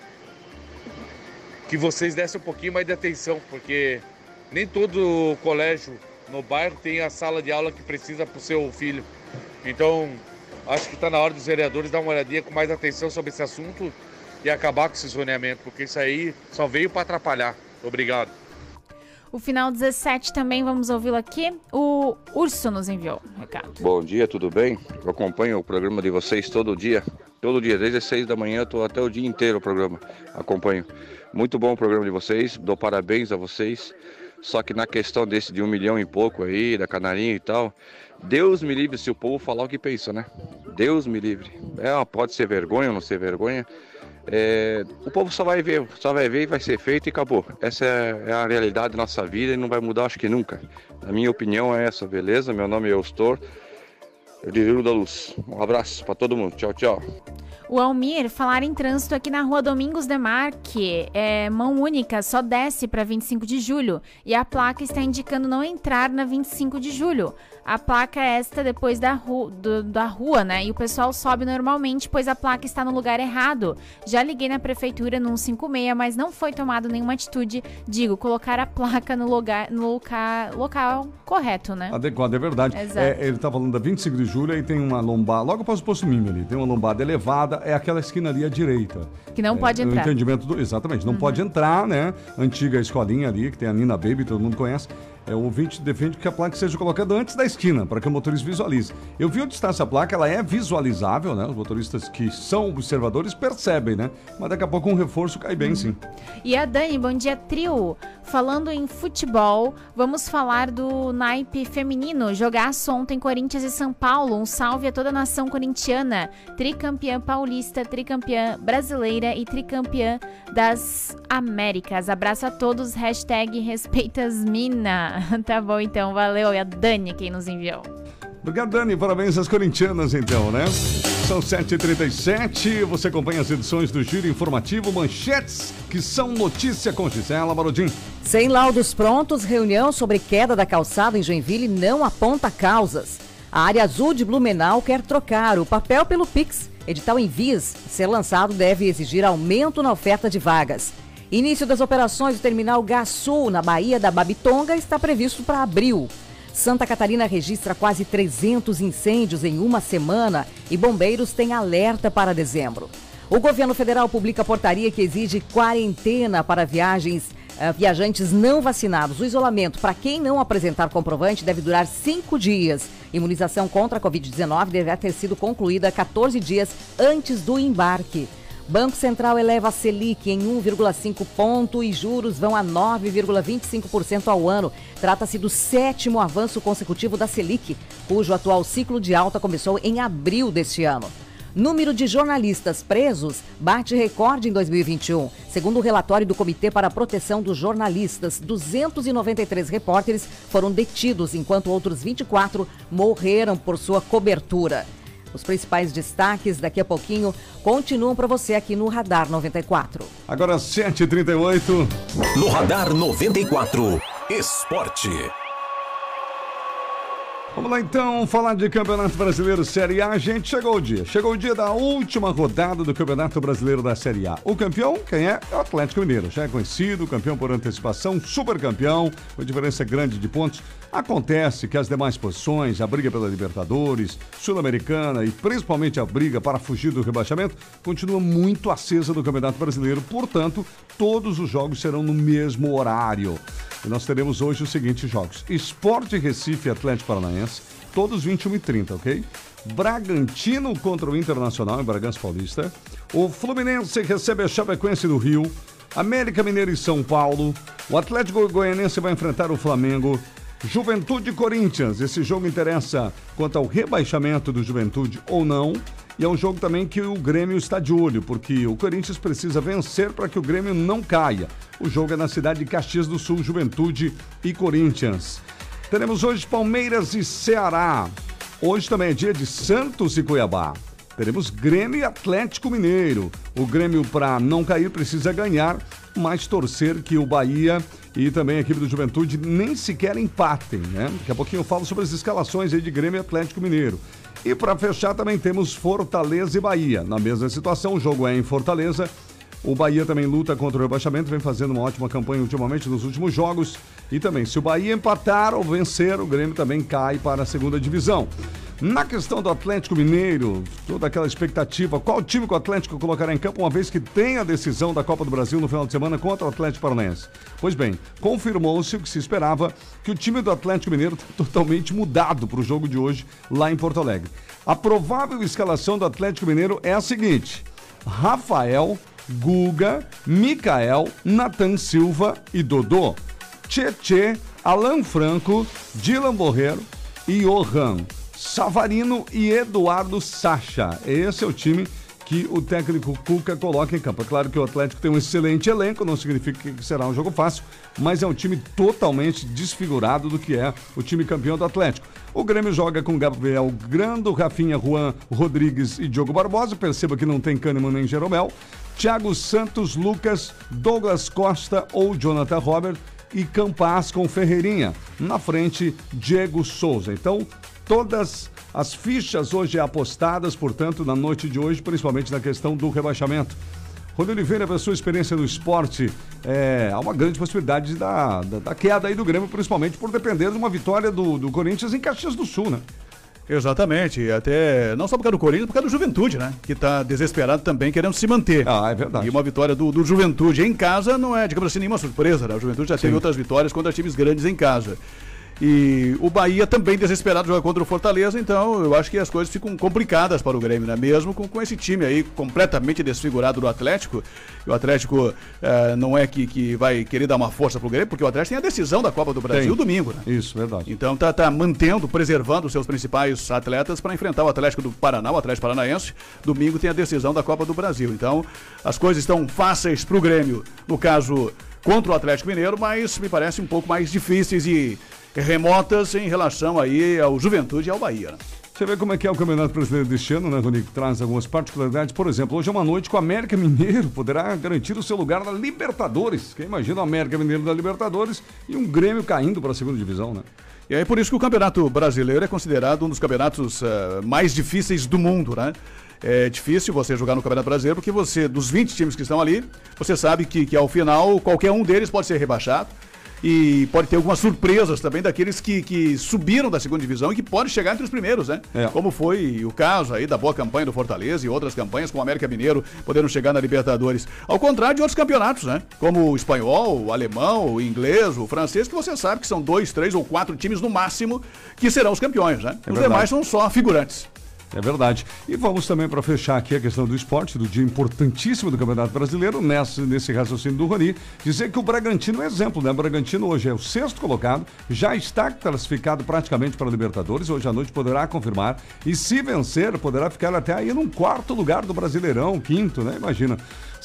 que vocês dessem um pouquinho mais de atenção, porque nem todo colégio no bairro tem a sala de aula que precisa para o seu filho. Então, acho que está na hora dos vereadores dar uma olhadinha com mais atenção sobre esse assunto e acabar com esse zoneamento, porque isso aí só veio para atrapalhar. Obrigado. O final 17 também, vamos ouvi-lo aqui. O Urso nos enviou um recado. Bom dia, tudo bem? Eu acompanho o programa de vocês todo dia, desde as 6 da manhã, estou até o dia inteiro o programa, acompanho. Muito bom o programa de vocês, dou parabéns a vocês. Só que na questão desse de 1 milhão e pouco aí, da canarinha e tal, Deus me livre se o povo falar o que pensa, né? Deus me livre. Pode ser vergonha ou não ser vergonha, O povo só vai ver e vai ser feito e acabou. Essa é a realidade da nossa vida e não vai mudar, acho que nunca. A minha opinião é essa, beleza? Meu nome é Eustor, eu de Rio da Luz. Um abraço para todo mundo, tchau, tchau. O Almir, falar em trânsito aqui na rua Domingos Demarque, mão única, só desce para 25 de julho e a placa está indicando não entrar na 25 de julho. A placa é esta depois da rua, né? E o pessoal sobe normalmente, pois a placa está no lugar errado. Já liguei na prefeitura no 156, mas não foi tomada nenhuma atitude. Digo, colocar a placa no local correto, né? Adequado, é verdade. Ele tá falando da 25 de julho e tem uma lombada, logo após o posto Mime ali, tem uma lombada elevada, é aquela esquina ali à direita. Que não pode entrar. No entendimento exatamente, não pode entrar, né? Antiga escolinha ali, que tem a Nina Baby, todo mundo conhece. O ouvinte defende que a placa seja colocada antes da esquina, para que o motorista visualize. Eu vi onde está essa placa, ela é visualizável, né? Os motoristas que são observadores percebem, né? Mas daqui a pouco um reforço cai bem, sim. E a Dani, bom dia, trio. Falando em futebol, vamos falar do naipe feminino. Jogaço ontem Corinthians e São Paulo. Um salve a toda a nação corintiana. Tricampeã paulista, tricampeã brasileira e tricampeã das Américas. Abraço a todos, #respeitasmina. Tá bom, então, valeu. É a Dani quem nos enviou. Obrigado, Dani. Parabéns às corintianas, então, né? São 7h37. Você acompanha as edições do Giro Informativo, manchetes que são notícia com Gisela Marodim. Sem laudos prontos, reunião sobre queda da calçada em Joinville não aponta causas. A área azul de Blumenau quer trocar o papel pelo Pix. Edital em vias ser lançado deve exigir aumento na oferta de vagas. Início das operações do terminal Gás Sul, na Baía da Babitonga, está previsto para abril. Santa Catarina registra quase 300 incêndios em uma semana e bombeiros têm alerta para dezembro. O governo federal publica portaria que exige quarentena para viajantes não vacinados. O isolamento para quem não apresentar comprovante deve durar 5 dias. Imunização contra a Covid-19 deve ter sido concluída 14 dias antes do embarque. Banco Central eleva a Selic em 1,5 ponto e juros vão a 9,25% ao ano. Trata-se do 7º avanço consecutivo da Selic, cujo atual ciclo de alta começou em abril deste ano. Número de jornalistas presos bate recorde em 2021. Segundo o relatório do Comitê para a Proteção dos Jornalistas, 293 repórteres foram detidos, enquanto outros 24 morreram por sua cobertura. Os principais destaques daqui a pouquinho continuam para você aqui no Radar 94. Agora 7h38. No Radar 94, Esporte. Vamos lá então, falar de Campeonato Brasileiro Série A. Gente, chegou o dia da última rodada do Campeonato Brasileiro da Série A. O campeão, quem é? É o Atlético Mineiro. Já é conhecido, campeão por antecipação, super campeão, com diferença grande de pontos. Acontece que as demais posições, a briga pela Libertadores, Sul-Americana e principalmente a briga para fugir do rebaixamento, continua muito acesa no Campeonato Brasileiro. Portanto, todos os jogos serão no mesmo horário. E nós teremos hoje os seguintes jogos: Sport Recife e Atlético Paranaense, todos 21h30, ok? Bragantino contra o Internacional em Bragança Paulista. O Fluminense recebe a Chapecoense do Rio. América Mineiro e São Paulo. O Atlético Goianiense vai enfrentar o Flamengo. Juventude e Corinthians. Esse jogo interessa quanto ao rebaixamento do Juventude ou não. E é um jogo também que o Grêmio está de olho, porque o Corinthians precisa vencer para que o Grêmio não caia. O jogo é na cidade de Caxias do Sul, Juventude e Corinthians. Teremos hoje Palmeiras e Ceará. Hoje também é dia de Santos e Cuiabá. Teremos Grêmio e Atlético Mineiro. O Grêmio, para não cair, precisa ganhar, mas torcer que o Bahia e também a equipe do Juventude nem sequer empatem, né? Daqui a pouquinho eu falo sobre as escalações aí de Grêmio e Atlético Mineiro. E para fechar também temos Fortaleza e Bahia. Na mesma situação, o jogo é em Fortaleza. O Bahia também luta contra o rebaixamento, vem fazendo uma ótima campanha ultimamente nos últimos jogos. E também, se o Bahia empatar ou vencer, o Grêmio também cai para a segunda divisão. Na questão do Atlético Mineiro, toda aquela expectativa, qual time que o Atlético colocará em campo, uma vez que tem a decisão da Copa do Brasil no final de semana contra o Atlético Paranaense? Pois bem, confirmou-se o que se esperava, que o time do Atlético Mineiro está totalmente mudado para o jogo de hoje lá em Porto Alegre. A provável escalação do Atlético Mineiro é a seguinte: Rafael, Guga, Micael, Nathan Silva e Dodô, Tchê, Alan Franco, Dylan Borreiro e Johan, Savarino e Eduardo Sacha. Esse é o time que o técnico Cuca coloca em campo. É claro que o Atlético tem um excelente elenco, não significa que será um jogo fácil, mas é um time totalmente desfigurado do que é o time campeão do Atlético. O Grêmio joga com Gabriel Grando, Rafinha, Juan Rodrigues e Diogo Barbosa. Perceba que não tem Kahneman nem Jeromel. Thiago Santos, Lucas, Douglas Costa ou Jonathan Robert e Campas com Ferreirinha. Na frente, Diego Souza. Então, todas as fichas hoje apostadas, portanto, na noite de hoje, principalmente na questão do rebaixamento. Rony Oliveira, pela sua experiência no esporte, há uma grande possibilidade da queda aí do Grêmio, principalmente por depender de uma vitória do Corinthians em Caxias do Sul, né? Exatamente, até não só por causa do Corinthians, por causa do Juventude, né? Que tá desesperado também, querendo se manter. É verdade. E uma vitória do Juventude em casa não é, digamos assim, nenhuma surpresa, né? O Juventude já teve outras vitórias contra times grandes em casa. E o Bahia também desesperado joga contra o Fortaleza, então eu acho que as coisas ficam complicadas para o Grêmio, né? Mesmo com esse time aí completamente desfigurado do Atlético. E o Atlético não é que vai querer dar uma força pro Grêmio, porque o Atlético tem a decisão da Copa do Brasil domingo, né? Isso, verdade. Então tá mantendo, preservando os seus principais atletas para enfrentar o Atlético do Paraná, o Atlético Paranaense. Domingo tem a decisão da Copa do Brasil. Então as coisas estão fáceis pro Grêmio, no caso contra o Atlético Mineiro, mas me parece um pouco mais difíceis e remotas em relação aí ao Juventude e ao Bahia, né? Você vê como é que é o Campeonato Brasileiro deste ano, né, Rony? Traz algumas particularidades. Por exemplo, hoje é uma noite que o América Mineiro poderá garantir o seu lugar na Libertadores. Quem imagina o América Mineiro da Libertadores e um Grêmio caindo para a segunda divisão, né? E aí por isso que o Campeonato Brasileiro é considerado um dos campeonatos mais difíceis do mundo, né? É difícil você jogar no Campeonato Brasileiro porque você, dos 20 times que estão ali, você sabe que ao final qualquer um deles pode ser rebaixado. E pode ter algumas surpresas também daqueles que subiram da segunda divisão e que podem chegar entre os primeiros, né? Como foi o caso aí da boa campanha do Fortaleza e outras campanhas com o América Mineiro podendo chegar na Libertadores. Ao contrário de outros campeonatos, né? Como o espanhol, o alemão, o inglês, o francês, que você sabe que são 2, 3 ou 4 times no máximo que serão os campeões, né? Os demais são só figurantes. É verdade. E vamos também, para fechar aqui a questão do esporte, do dia importantíssimo do Campeonato Brasileiro, nesse raciocínio do Rony, dizer que o Bragantino é exemplo, né? O Bragantino hoje é o 6º colocado, já está classificado praticamente para a Libertadores, hoje à noite poderá confirmar, e se vencer, poderá ficar até aí num 4º lugar do Brasileirão, 5º, né? Imagina.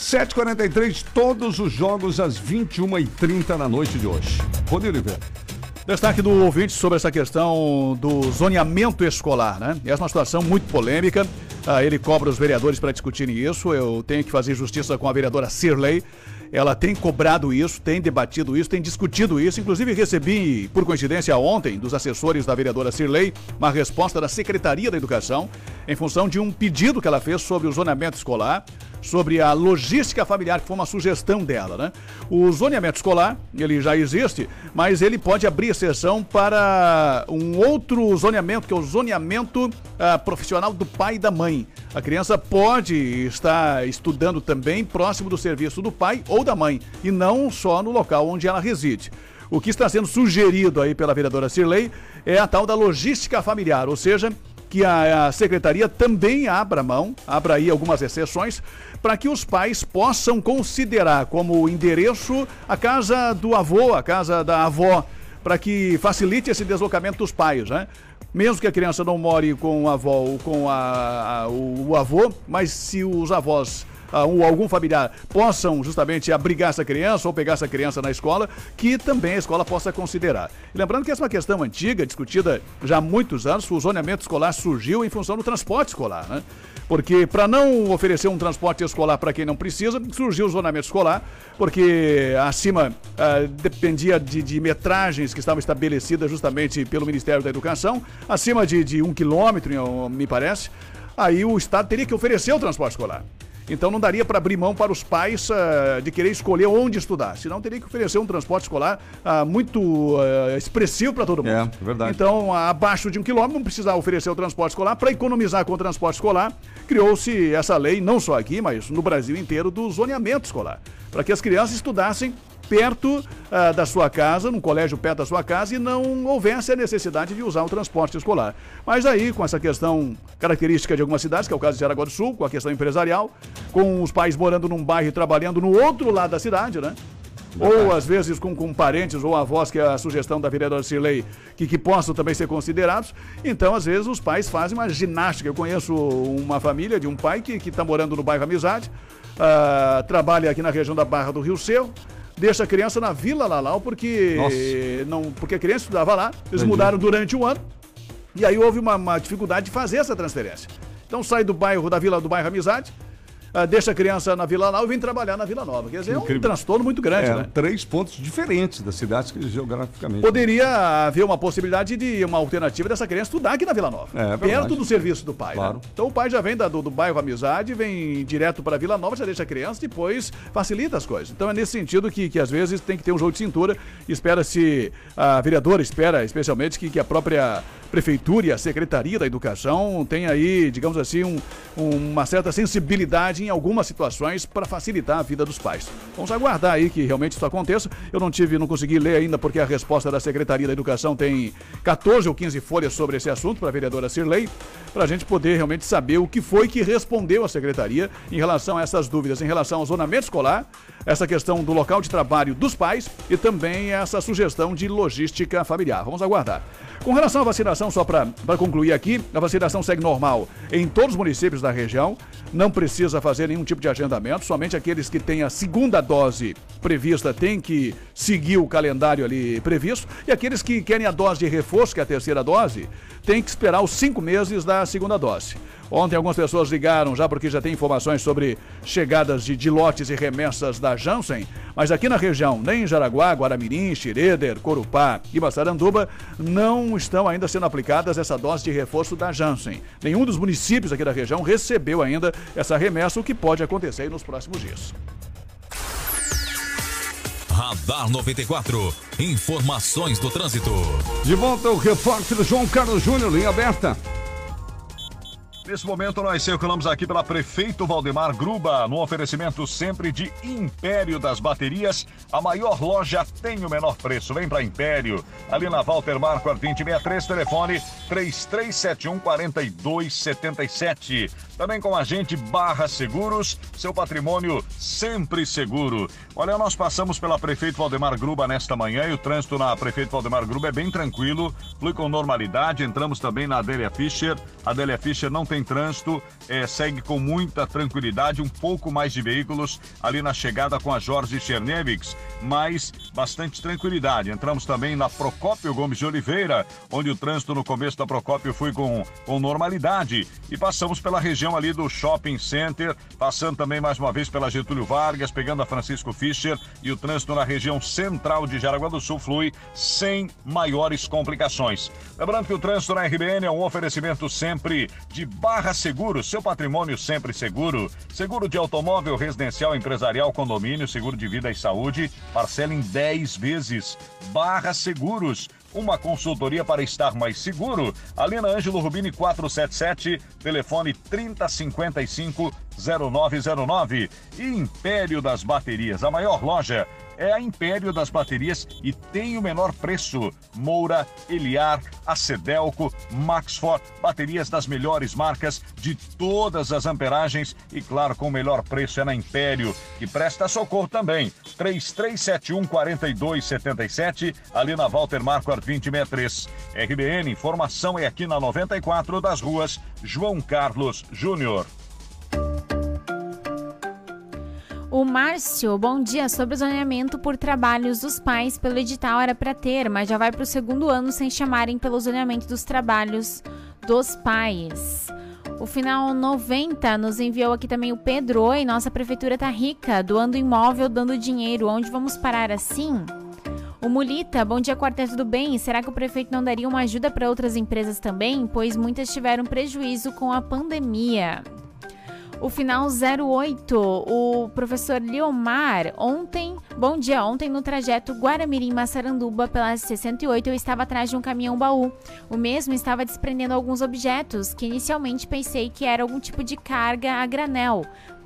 7h43, todos os jogos às 21h30 na noite de hoje. Rony Oliveira. Destaque do ouvinte sobre essa questão do zoneamento escolar, né? É uma situação muito polêmica. Ele cobra os vereadores para discutirem isso. Eu tenho que fazer justiça com a vereadora Cirlei. Ela tem cobrado isso, tem debatido isso, tem discutido isso. Inclusive recebi, por coincidência, ontem, dos assessores da vereadora Cirlei, uma resposta da Secretaria da Educação em função de um pedido que ela fez sobre o zoneamento escolar, sobre a logística familiar, que foi uma sugestão dela, né? O zoneamento escolar, ele já existe, mas ele pode abrir exceção para um outro zoneamento, que é o zoneamento profissional do pai e da mãe. A criança pode estar estudando também próximo do serviço do pai ou da mãe, e não só no local onde ela reside. O que está sendo sugerido aí pela vereadora Cirlei é a tal da logística familiar, ou seja, que a secretaria também abra aí algumas exceções, para que os pais possam considerar como endereço a casa do avô, a casa da avó, para que facilite esse deslocamento dos pais, né? Mesmo que a criança não more com a avó ou com o avô, mas se os avós ou algum familiar possam justamente abrigar essa criança ou pegar essa criança na escola, que também a escola possa considerar. E lembrando que essa é uma questão antiga, discutida já há muitos anos. O zoneamento escolar surgiu em função do transporte escolar, né? Porque para não oferecer um transporte escolar para quem não precisa, surgiu o zoneamento escolar, porque acima dependia de metragens que estavam estabelecidas justamente pelo Ministério da Educação, acima de 1 quilômetro, me parece, aí o Estado teria que oferecer o transporte escolar. Então não daria para abrir mão para os pais de querer escolher onde estudar, senão teria que oferecer um transporte escolar muito expressivo para todo mundo. É verdade. Então, abaixo de 1 quilômetro, não precisava oferecer o transporte escolar. Para economizar com o transporte escolar, criou-se essa lei, não só aqui, mas no Brasil inteiro, do zoneamento escolar, para que as crianças estudassem perto da sua casa, num colégio perto da sua casa, e não houvesse a necessidade de usar o transporte escolar. Mas aí, com essa questão característica de algumas cidades, que é o caso de Jaraguá do Sul, com a questão empresarial, com os pais morando num bairro e trabalhando no outro lado da cidade, né? ou às vezes com parentes ou avós, que é a sugestão da vereadora Cirlei, que possam também ser considerados. Então, às vezes, os pais fazem uma ginástica. Eu conheço uma família de um pai que está morando no bairro Amizade, trabalha aqui na região da Barra do Rio Cerro, deixa a criança na Vila Lalau, porque a criança estudava lá, eles mudaram durante o ano, e aí houve uma dificuldade de fazer essa transferência. Então sai do bairro Amizade, deixa a criança na Vila Lalau e vem trabalhar na Vila Nova. Quer dizer, é um transtorno muito grande, né? 3 pontos diferentes das cidades geograficamente. Poderia haver uma possibilidade de uma alternativa dessa criança estudar aqui na Vila Nova, perto do serviço do pai. Claro. Né? Então o pai já vem do bairro Amizade, vem direto para a Vila Nova, já deixa a criança, depois facilita as coisas. Então é nesse sentido que às vezes tem que ter um jogo de cintura. Espera-se, a vereadora espera especialmente que a própria Prefeitura e a Secretaria da Educação tenha aí, digamos assim, uma certa sensibilidade em algumas situações para facilitar a vida dos pais. Vamos aguardar aí que realmente isso aconteça. Eu não consegui ler ainda, porque a resposta da Secretaria da Educação tem 14 ou 15 folhas sobre esse assunto para a vereadora Cirlei, para a gente poder realmente saber o que foi que respondeu a Secretaria em relação a essas dúvidas, em relação ao zonamento escolar, essa questão do local de trabalho dos pais e também essa sugestão de logística familiar. Vamos aguardar. Com relação à vacinação, só para concluir aqui, a vacinação segue normal em todos os municípios da região, não precisa fazer nenhum tipo de agendamento, somente aqueles que têm a segunda dose prevista têm que seguir o calendário ali previsto, e aqueles que querem a dose de reforço, que é a terceira dose, têm que esperar os 5 meses da segunda dose. Ontem algumas pessoas ligaram já porque já tem informações sobre chegadas de lotes e remessas da Janssen, mas aqui na região, nem em Jaraguá, Guaramirim, Xireder, Corupá e Massaranduba, não estão ainda sendo aplicadas essa dose de reforço da Janssen. Nenhum dos municípios aqui da região recebeu ainda essa remessa, o que pode acontecer nos próximos dias. Radar 94. Informações do trânsito. De volta o repórter João Carlos Júnior, linha aberta. Nesse momento nós circulamos aqui pela Prefeito Valdemar Gruba, no oferecimento sempre de Império das Baterias. A maior loja tem o menor preço. Vem para Império, ali na Walter Marquardt 2063, telefone 3371-4277. Também com a gente Barra Seguros, seu patrimônio sempre seguro. Olha, nós passamos pela Prefeito Valdemar Gruba nesta manhã e o trânsito na Prefeito Valdemar Gruba é bem tranquilo, flui com normalidade. Entramos também na Adélia Fischer. A Adélia Fischer não tem trânsito, segue com muita tranquilidade, um pouco mais de veículos ali na chegada com a Jorge Chernevics, mas bastante tranquilidade. Entramos também na Procópio Gomes de Oliveira, onde o trânsito no começo da Procópio foi com normalidade, e passamos pela região ali do Shopping Center, passando também mais uma vez pela Getúlio Vargas, pegando a Francisco Fischer, e o trânsito na região central de Jaraguá do Sul flui sem maiores complicações. Lembrando que o trânsito na RBN é um oferecimento sempre de Barra Seguro, seu patrimônio sempre seguro. Seguro de automóvel, residencial, empresarial, condomínio, seguro de vida e saúde. Parcela em 10 vezes. Barra Seguros, uma consultoria para estar mais seguro. Ali na Ângelo Rubini 477, telefone 3055-0909. E Império das Baterias, a maior loja é a Império das Baterias e tem o menor preço. Moura, Eliar, Acedelco, Maxfor, baterias das melhores marcas, de todas as amperagens e, claro, com o melhor preço é na Império, que presta socorro também. 3371-4277, ali na Walter Marquardt 2063. RBN, informação é aqui na 94 das ruas João Carlos Júnior. O Márcio, bom dia. Sobre o zoneamento por trabalhos dos pais, pelo edital era para ter, mas já vai para o 2º ano sem chamarem pelo zoneamento dos trabalhos dos pais. O final 90 nos enviou aqui também o Pedro. Oi, nossa prefeitura tá rica, doando imóvel, dando dinheiro. Onde vamos parar assim? O Mulita, bom dia, Quarteto do Bem. Será que o prefeito não daria uma ajuda para outras empresas também? Pois muitas tiveram prejuízo com a pandemia. O final 08, o professor Leomar, bom dia, ontem no trajeto Guaramirim-Massaranduba pela 68 eu estava atrás de um caminhão-baú. O mesmo estava desprendendo alguns objetos que inicialmente pensei que era algum tipo de carga a granel.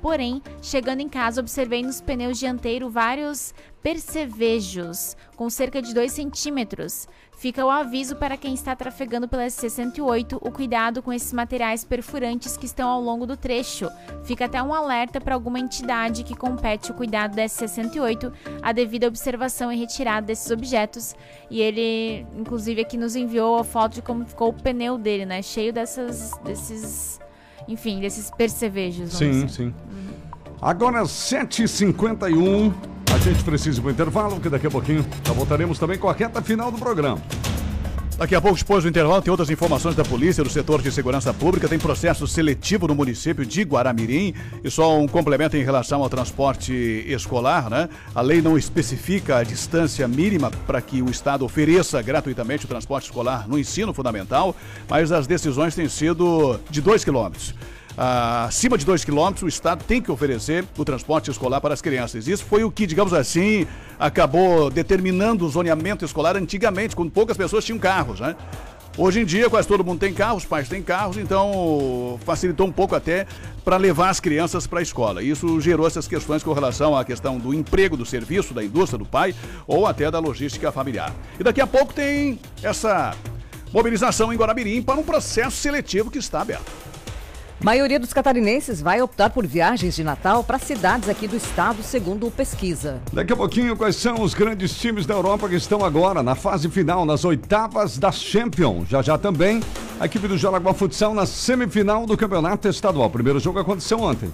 Porém, chegando em casa, observei nos pneus dianteiros vários percevejos, com cerca de 2 centímetros. Fica o aviso para quem está trafegando pela SC-108, o cuidado com esses materiais perfurantes que estão ao longo do trecho. Fica até um alerta para alguma entidade que compete o cuidado da SC-108, a devida observação e retirada desses objetos. E ele, inclusive, aqui nos enviou a foto de como ficou o pneu dele, né? Cheio desses percevejos. Sim. Agora 7h51. A gente precisa ir para o intervalo, porque daqui a pouquinho já voltaremos também com a reta final do programa. Daqui a pouco, depois do intervalo, tem outras informações da polícia, do setor de segurança pública, tem processo seletivo no município de Guaramirim, e só um complemento em relação ao transporte escolar, né? A lei não especifica a distância mínima para que o Estado ofereça gratuitamente o transporte escolar no ensino fundamental, mas as decisões têm sido de 2 quilômetros. Acima de 2 quilômetros, o Estado tem que oferecer o transporte escolar para as crianças. Isso foi o que, digamos assim, acabou determinando o zoneamento escolar antigamente, quando poucas pessoas tinham carros, né? Hoje em dia, quase todo mundo tem carro, os pais têm carros, então facilitou um pouco até para levar as crianças para a escola. Isso gerou essas questões com relação à questão do emprego, do serviço, da indústria, do pai, ou até da logística familiar. E daqui a pouco tem essa mobilização em Guaramirim para um processo seletivo que está aberto. A maioria dos catarinenses vai optar por viagens de Natal para cidades aqui do estado, segundo pesquisa. Daqui a pouquinho, quais são os grandes times da Europa que estão agora na fase final, nas oitavas da Champions. Já também, a equipe do Jaraguá Futsal na semifinal do Campeonato Estadual. O primeiro jogo aconteceu ontem.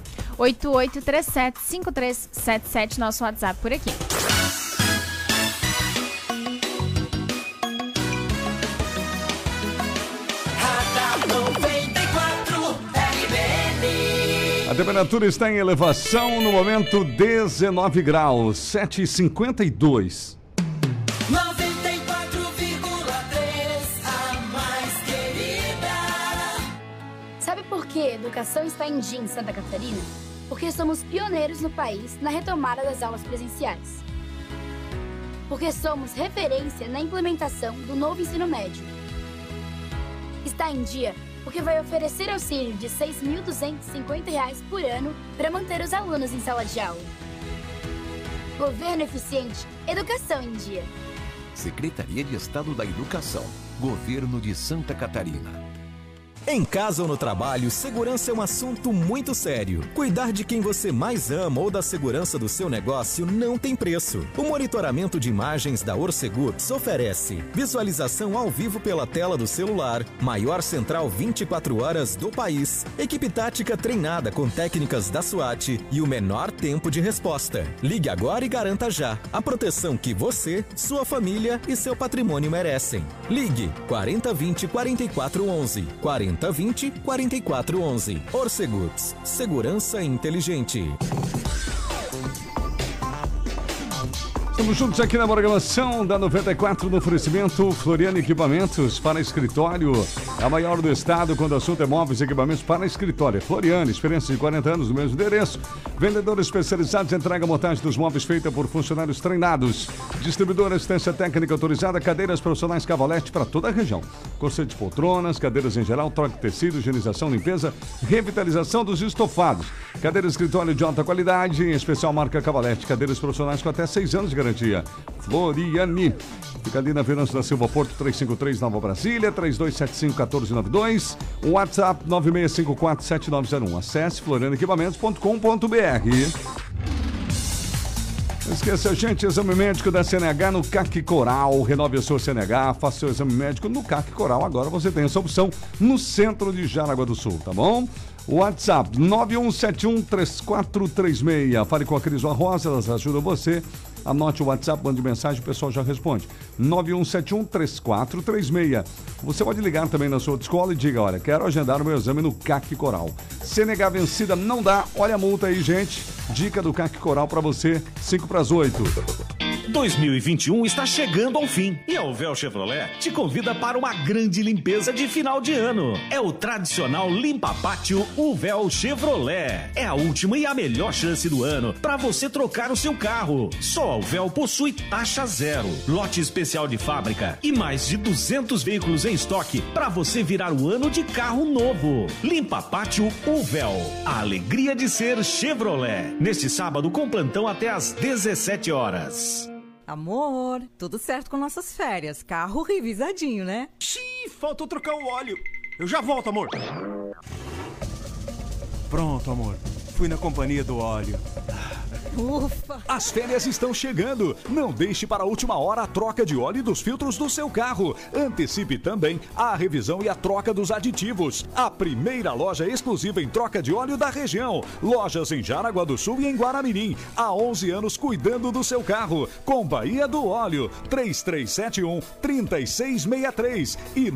8837-5377, nosso WhatsApp por aqui. A temperatura está em elevação, no momento 19 graus, 7h52. 94,3, a mais querida. Sabe por que a educação está em dia em Santa Catarina? Porque somos pioneiros no país na retomada das aulas presenciais. Porque somos referência na implementação do novo ensino médio. Está em dia porque vai oferecer auxílio de R$ 6.250 por ano para manter os alunos em sala de aula. Governo eficiente, educação em dia. Secretaria de Estado da Educação, Governo de Santa Catarina. Em casa ou no trabalho, segurança é um assunto muito sério. Cuidar de quem você mais ama ou da segurança do seu negócio não tem preço. O monitoramento de imagens da Orcegups oferece visualização ao vivo pela tela do celular, maior central 24 horas do país, equipe tática treinada com técnicas da SWAT e o menor tempo de resposta. Ligue agora e garanta já a proteção que você, sua família e seu patrimônio merecem. Ligue 4020-4411, 4020-4411. Orcegups, segurança inteligente. Estamos juntos aqui na programação da 94 no oferecimento Floriano Equipamentos para escritório. É a maior do estado quando o assunto é móveis e equipamentos para escritório. Floriano, experiência de 40 anos no mesmo endereço. Vendedores especializados, entrega a montagem dos móveis feita por funcionários treinados. Distribuidora, assistência técnica autorizada, cadeiras profissionais Cavalete para toda a região. Conceito de poltronas, cadeiras em geral, troca de tecido, higienização, limpeza, revitalização dos estofados. Cadeira de escritório de alta qualidade, em especial marca Cavalete. Cadeiras profissionais com até 6 anos de garantia. Floriani. Fica ali na Venâncio da Silva Porto, 353 Nova Brasília, 3275-1492. WhatsApp 9654-7901. Acesse florianequipamentos.com.br. Não esqueça, gente, exame médico da CNH no CAC Coral. Renove a sua CNH, faça seu exame médico no CAC Coral. Agora você tem essa opção no centro de Jaraguá do Sul, tá bom? WhatsApp 9171-3436. Fale com a Cris Rosa, elas ajudam você. Anote o WhatsApp, mande mensagem, o pessoal já responde. 9171-3436. Você pode ligar também na sua escola e diga, olha, quero agendar o meu exame no CAC Coral. CNH vencida não dá, olha a multa aí, gente. Dica do CAC Coral para você, 7:55. 2021 está chegando ao fim e a Uvel Chevrolet te convida para uma grande limpeza de final de ano. É o tradicional Limpa Pátio Uvel Chevrolet. É a última e a melhor chance do ano para você trocar o seu carro. Só a Uvel possui taxa zero, lote especial de fábrica e mais de 200 veículos em estoque para você virar o ano de carro novo. Limpa Pátio Uvel. A alegria de ser Chevrolet. Neste sábado com plantão até às 17 horas. Amor, tudo certo com nossas férias. Carro revisadinho, né? Xiii, faltou trocar o óleo. Eu já volto, amor. Pronto, amor. Fui na companhia do óleo. Ufa! As férias estão chegando. Não deixe para a última hora a troca de óleo dos filtros do seu carro. Antecipe também a revisão e a troca dos aditivos. A primeira loja exclusiva em troca de óleo da região. Lojas em Jaraguá do Sul e em Guaramirim. Há 11 anos cuidando do seu carro. Com Bahia do Óleo. 3371-3663 e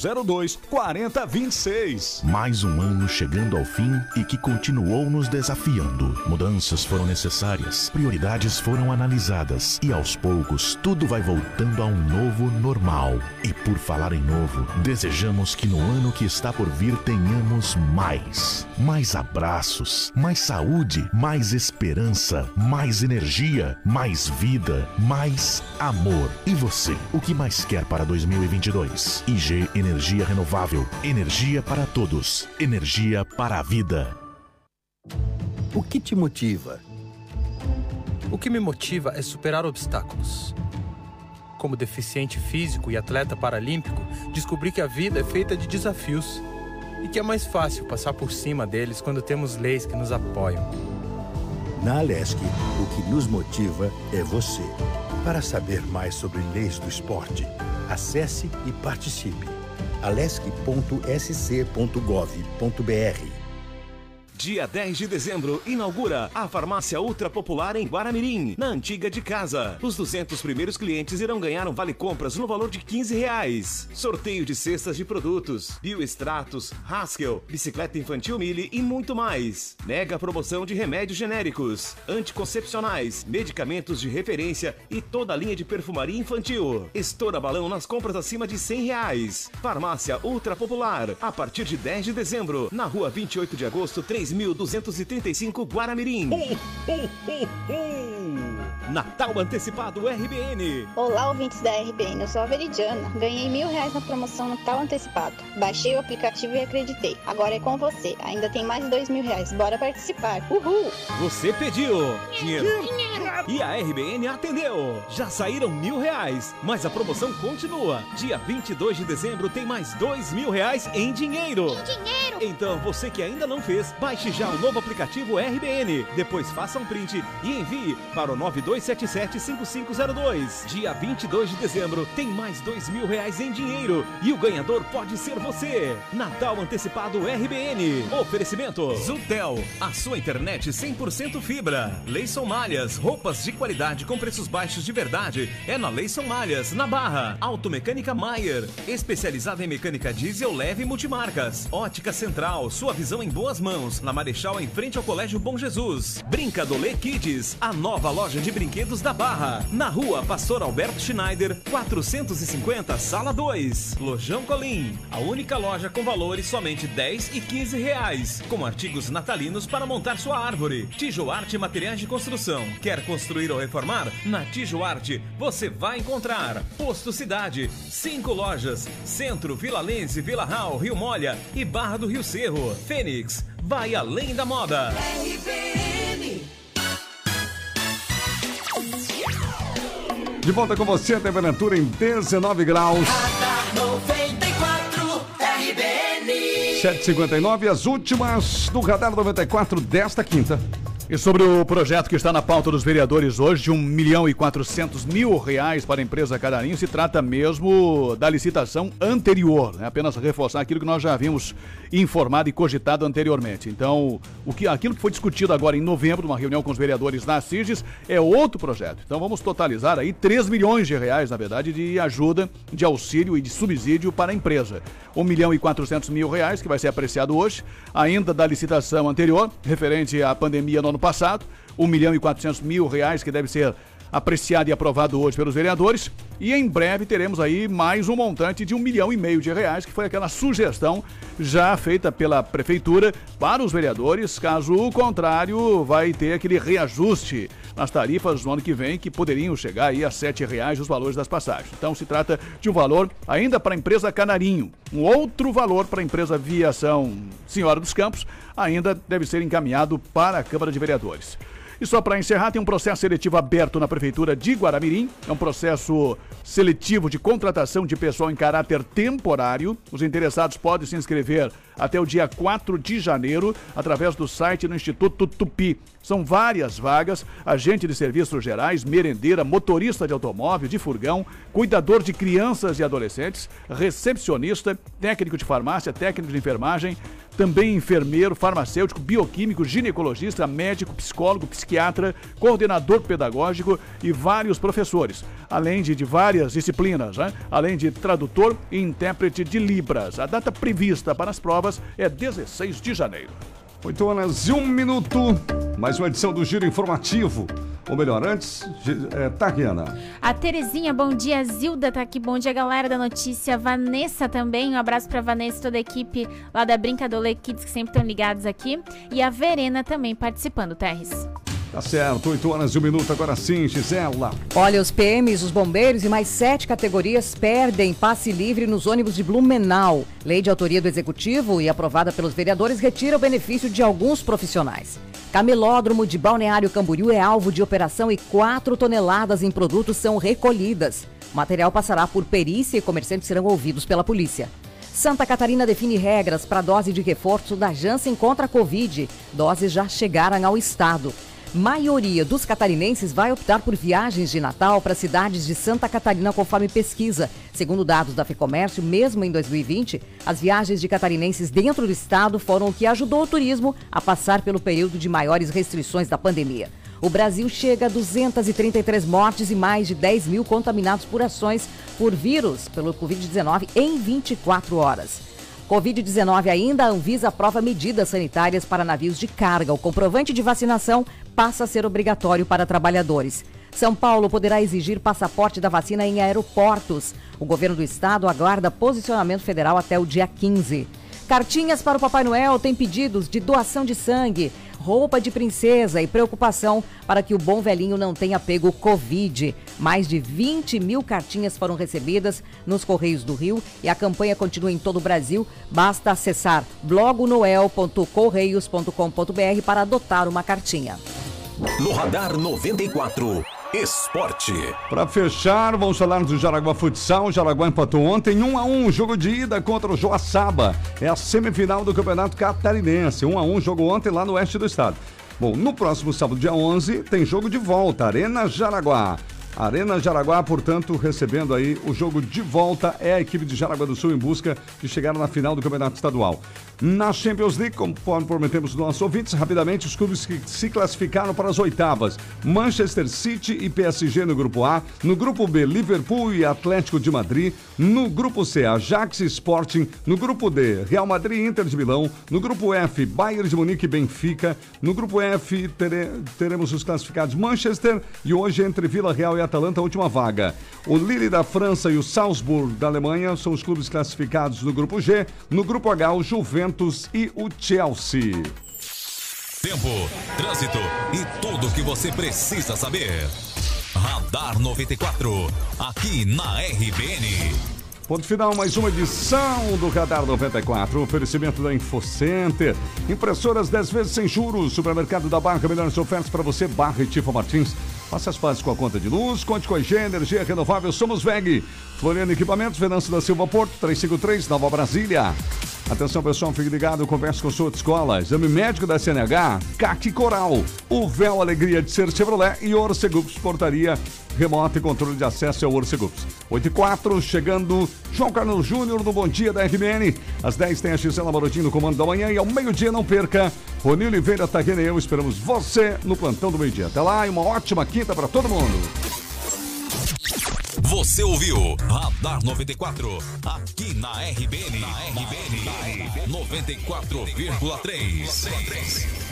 9102-4026. Mais um ano chegando ao fim e que continuou nos desafiando. Mudanças foram necessárias, prioridades foram analisadas e aos poucos tudo vai voltando a um novo normal. E por falar em novo, desejamos que no ano que está por vir tenhamos mais abraços, mais saúde, mais esperança, mais energia, mais vida, mais amor. E você, o que mais quer para 2022? IG Energia Renovável, energia para todos, energia para a vida. O que te motiva? O que me motiva é superar obstáculos. Como deficiente físico e atleta paralímpico, descobri que a vida é feita de desafios e que é mais fácil passar por cima deles quando temos leis que nos apoiam. Na Alesc, o que nos motiva é você. Para saber mais sobre leis do esporte, acesse e participe. alesc.sc.gov.br. Dia 10 de dezembro, inaugura a Farmácia Ultra Popular em Guaramirim, na Antiga de Casa. Os 200 primeiros clientes irão ganhar um vale-compras no valor de R$15. Sorteio de cestas de produtos, Bioextratos, Haskell, bicicleta infantil Mille e muito mais. Mega promoção de remédios genéricos, anticoncepcionais, medicamentos de referência e toda a linha de perfumaria infantil. Estoura balão nas compras acima de R$100. Farmácia Ultra Popular, a partir de 10 de dezembro, na rua 28 de agosto, 3235 Guaramirim. Natal Antecipado RBN. Olá, ouvintes da RBN, eu sou a Veridiana. Ganhei R$1.000 na promoção Natal Antecipado. Baixei o aplicativo e acreditei. Agora é com você. Ainda tem mais R$2.000. Bora participar. Uhul! Você pediu dinheiro. E a RBN atendeu. Já saíram R$1.000, mas a promoção continua. Dia 22 de dezembro tem mais R$2.000 em dinheiro. Então, você que ainda não fez, baixe já o novo aplicativo RBN. Depois faça um print e envie para o 9277-5502. Dia 22 de dezembro tem mais R$2.000 em dinheiro. E o ganhador pode ser você. Natal Antecipado RBN. Oferecimento Zutel, a sua internet 100% fibra. Leison Malhas, roupas de qualidade com preços baixos de verdade. É na Leison Malhas, na Barra. Automecânica Maier, especializada em mecânica diesel leve e multimarcas. Ótica Central, sua visão em boas mãos. Na Marechal, em frente ao Colégio Bom Jesus. Brincadolê Kids, a nova loja de brinquedos da Barra. Na rua Pastor Alberto Schneider, 450, Sala 2. Lojão Colim, a única loja com valores somente R$10 e R$15. Com artigos natalinos para montar sua árvore. Tijoarte Materiais de Construção. Quer construir ou reformar? Na Tijoarte você vai encontrar. Posto Cidade, 5 lojas. Centro, Vila Lense, Vila Real, Rio Molha e Barra do Rio Cerro. Fênix, vai além da moda. RBN. De volta com você, a temperatura em 19 graus. Radar 94 RBN. 7h59, as últimas do Radar 94 desta quinta. E sobre o projeto que está na pauta dos vereadores hoje, de R$1.400.000 para a empresa Cadarinho, se trata mesmo da licitação anterior, né? Apenas reforçar aquilo que nós já havíamos informado e cogitado anteriormente. Então, aquilo que foi discutido agora em novembro, numa reunião com os vereadores na CIGES, é outro projeto. Então, vamos totalizar aí R$3 milhões, na verdade, de ajuda, de auxílio e de subsídio para a empresa. R$1.400.000, que vai ser apreciado hoje, ainda da licitação anterior, referente à pandemia no ano passado, R$1.400.000, que deve ser apreciado e aprovado hoje pelos vereadores. E em breve teremos aí mais um montante de R$1,5 milhão de reais, que foi aquela sugestão já feita pela prefeitura para os vereadores. Caso contrário, vai ter aquele reajuste nas tarifas no ano que vem, que poderiam chegar aí a R$ 7,00 os valores das passagens. Então se trata de um valor ainda para a empresa Canarinho. Um outro valor para a empresa Viação Senhora dos Campos ainda deve ser encaminhado para a Câmara de Vereadores. E só para encerrar, tem um processo seletivo aberto na Prefeitura de Guaramirim. É um processo seletivo de contratação de pessoal em caráter temporário. Os interessados podem se inscrever até o dia 4 de janeiro, através do site do Instituto Tupi. São várias vagas: agente de serviços gerais, merendeira, motorista de automóvel, de furgão, cuidador de crianças e adolescentes, recepcionista, técnico de farmácia, técnico de enfermagem, também enfermeiro, farmacêutico, bioquímico, ginecologista, médico, psicólogo, psiquiatra, coordenador pedagógico e vários professores, além de várias disciplinas, né? Além de tradutor e intérprete de Libras. A data prevista para as provas é 16 de janeiro. 8h01. Mais uma edição do Giro Informativo. Ou melhor, antes, Tariana. A Terezinha, bom dia. Zilda tá aqui, bom dia, galera da notícia. Vanessa também, um abraço pra Vanessa e toda a equipe lá da Brincadola Kids, que sempre estão ligados aqui. E a Verena também participando, Terres. Tá certo, 8h01, agora sim, Gisela. Olha, os PMs, os bombeiros e mais 7 categorias perdem passe livre nos ônibus de Blumenau. Lei de autoria do Executivo e aprovada pelos vereadores retira o benefício de alguns profissionais. Camelódromo de Balneário Camboriú é alvo de operação e 4 toneladas em produtos são recolhidas. O material passará por perícia e comerciantes serão ouvidos pela polícia. Santa Catarina define regras para dose de reforço da Janssen contra a Covid. Doses já chegaram ao estado. Maioria dos catarinenses vai optar por viagens de Natal para cidades de Santa Catarina, conforme pesquisa. Segundo dados da FEComércio, mesmo em 2020, as viagens de catarinenses dentro do estado foram o que ajudou o turismo a passar pelo período de maiores restrições da pandemia. O Brasil chega a 233 mortes e mais de 10 mil contaminados por ações por vírus pelo Covid-19 em 24 horas. Covid-19 ainda, a Anvisa aprova medidas sanitárias para navios de carga. O comprovante de vacinação passa a ser obrigatório para trabalhadores. São Paulo poderá exigir passaporte da vacina em aeroportos. O governo do estado aguarda posicionamento federal até o dia 15. Cartinhas para o Papai Noel têm pedidos de doação de sangue, roupa de princesa e preocupação para que o bom velhinho não tenha pego Covid. Mais de 20 mil cartinhas foram recebidas nos Correios do Rio e a campanha continua em todo o Brasil. Basta acessar blogonoel.correios.com.br para adotar uma cartinha. No Radar 94, Esporte. Para fechar, vamos falar do Jaraguá Futsal. O Jaraguá empatou ontem 1-1, jogo de ida contra o Joaçaba. É a semifinal do Campeonato Catarinense. 1-1, jogo ontem lá no oeste do estado. Bom, no próximo sábado, dia 11, tem jogo de volta, Arena Jaraguá. Arena Jaraguá, portanto, recebendo aí o jogo de volta, é a equipe de Jaraguá do Sul em busca de chegar na final do Campeonato Estadual. Na Champions League, conforme prometemos nos nossos ouvintes, rapidamente os clubes que se classificaram para as oitavas: Manchester City e PSG no grupo A, no grupo B, Liverpool e Atlético de Madrid, no grupo C, Ajax e Sporting, no grupo D, Real Madrid e Inter de Milão, no grupo F, Bayern de Munique e Benfica, no grupo F teremos os classificados Manchester e hoje entre Vila Real e Atalanta, a última vaga. O Lille da França e o Salzburg da Alemanha são os clubes classificados no grupo G, no grupo H, o Juventus e o Chelsea. Tempo, trânsito e tudo o que você precisa saber. Radar 94, aqui na RBN. Ponto final, mais uma edição do Radar 94. Oferecimento da InfoCenter. Impressoras 10 vezes sem juros. Supermercado da Barra, melhores ofertas para você. Barra e Tifa Martins. Faça as pazes com a conta de luz. Conte com a EG, energia renovável. Somos VEG. Floriano Equipamentos, Venâncio da Silva Porto, 353, Nova Brasília. Atenção, pessoal, fique ligado, converse com sua autoescola. Exame médico da CNH, CAC Coral, o véu Alegria de Ser Chevrolet e Orcegups, portaria remota e controle de acesso ao Orcegups. 8h04, chegando João Carlos Júnior no Bom Dia da RBN. Às 10 tem a Gisela Marotinho no comando da manhã e ao meio-dia não perca. Rony Oliveira, Tariana e eu esperamos você no plantão do meio-dia. Até lá e uma ótima quinta para todo mundo. Você ouviu Radar 94, aqui na RBN, 94,3.